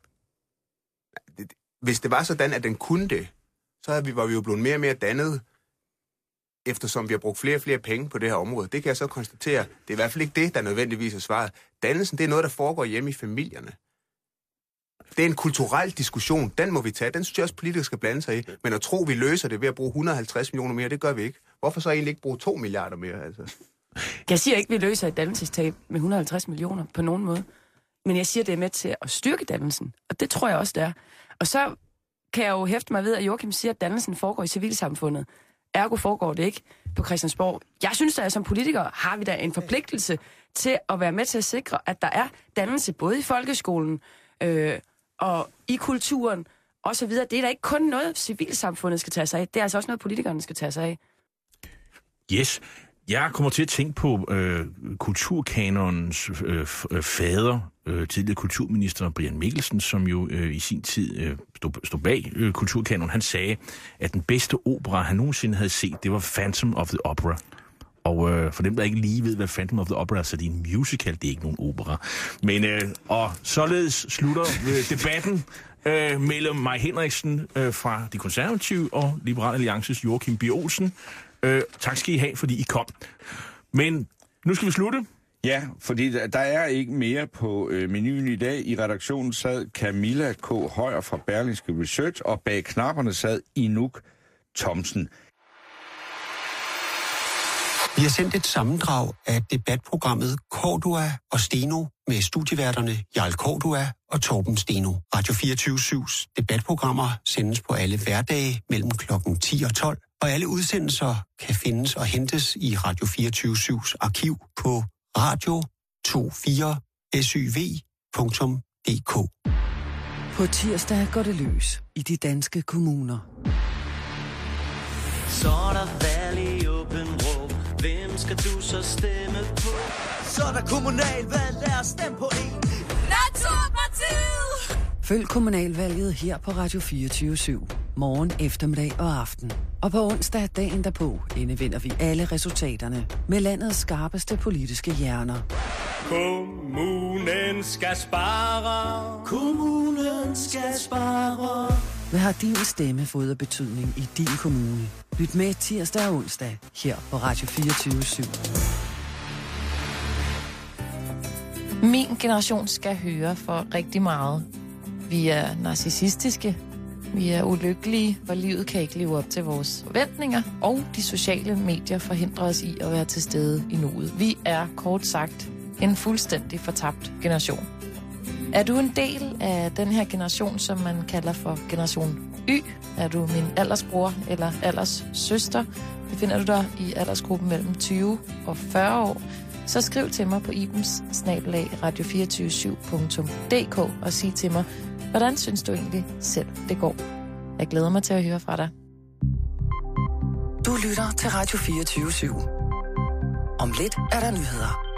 [SPEAKER 9] Hvis det var sådan, at den kunne det, så havde vi, var vi jo blevet mere og mere dannet, eftersom vi har brugt flere og flere penge på det her område. Det kan jeg så konstatere. Det er i hvert fald ikke det, der nødvendigvis er svaret. Dannelsen, det er noget, der foregår hjemme i familierne. Det er en kulturel diskussion. Den må vi tage. Den synes jeg også, politikere skal blande sig i. Men at tro, vi løser det ved at bruge et hundrede og halvtreds millioner mere, det gør vi ikke. Hvorfor så egentlig ikke bruge to milliarder mere? Altså?
[SPEAKER 8] Jeg siger ikke, at vi løser et dannelsestab med et hundrede og halvtreds millioner på nogen måde. Men jeg siger, det er med til at styrke dannelsen. Og det tror jeg også, det er. Og så kan jeg jo hæfte mig ved, at Joachim siger, at dannelsen foregår i civilsamfundet. Ergo foregår det ikke på Christiansborg. Jeg synes, at som politikere har vi da en forpligtelse til at være med til at sikre, at der er dannelse både i folkeskolen øh, og i kulturen og så videre. Det er da ikke kun noget, civilsamfundet skal tage sig af. Det er altså også noget, politikerne skal tage sig af.
[SPEAKER 4] Yes. Jeg kommer til at tænke på øh, kulturkanonens øh, fader, øh, tidligere kulturminister Brian Mikkelsen, som jo øh, i sin tid øh, stod, stod bag øh, kulturkanonen. Han sagde, at den bedste opera, han nogensinde havde set, det var Phantom of the Opera. Og øh, for dem, der ikke lige ved, hvad Phantom of the Opera er, så det er en musical, det er ikke nogen opera. Men, øh, og således slutter øh, debatten øh, mellem Maj Henriksen øh, fra De Konservative og Liberal Alliances Joachim B. Olsen. Øh, tak skal I have, fordi I kom. Men nu skal vi slutte.
[SPEAKER 5] Ja, fordi der er ikke mere på øh, menuen i dag. I redaktionen sad Camilla K. Højer fra Berlingske Research, og bag knapperne sad Inuk Thomsen.
[SPEAKER 3] Vi har sendt et sammendrag af debatprogrammet Cordua og Steno med studieværterne Jarl Cordua og Torben Steno. Radio fireogtyve syvs debatprogrammer sendes på alle hverdage mellem klokken ti og tolv, og alle udsendelser kan findes og hentes i Radio fireogtyve syvs arkiv på radio to fire syv punktum d k.
[SPEAKER 2] På tirsdag går det løs i de danske kommuner.
[SPEAKER 10] Så er der valg i åben rå. Hvem skal du så stemme på? Så er der kommunalvalg, lad os stemme på en. Naturpartiet!
[SPEAKER 2] Følg kommunalvalget her på Radio fireogtyve syv. morgen, eftermiddag og aften. Og på onsdag dagen derpå indvinder vi alle resultaterne med landets skarpeste politiske hjerner.
[SPEAKER 10] Kommunen skal spare. Kommunen skal spare.
[SPEAKER 2] Hvad har din stemme fået af betydning i din kommune? Lyt med tirsdag og onsdag her på Radio fireogtyve syv.
[SPEAKER 11] Min generation skal høre for rigtig meget. Vi er narcissistiske. Vi er ulykkelige, for livet kan ikke leve op til vores forventninger, og de sociale medier forhindrer os i at være til stede i nuet. Vi er kort sagt en fuldstændig fortabt generation. Er du en del af den her generation, som man kalder for generation Y? Er du min aldersbror eller alders søster? Befinder du dig i aldersgruppen mellem tyve og fyrre år? Så skriv til mig på ibens snabel-a radio to fire syv punktum d k og sig til mig, hvordan synes du egentlig selv det går? Jeg glæder mig til at høre fra dig.
[SPEAKER 2] Du lytter til Radio fireogtyve syv. Om lidt er der nyheder.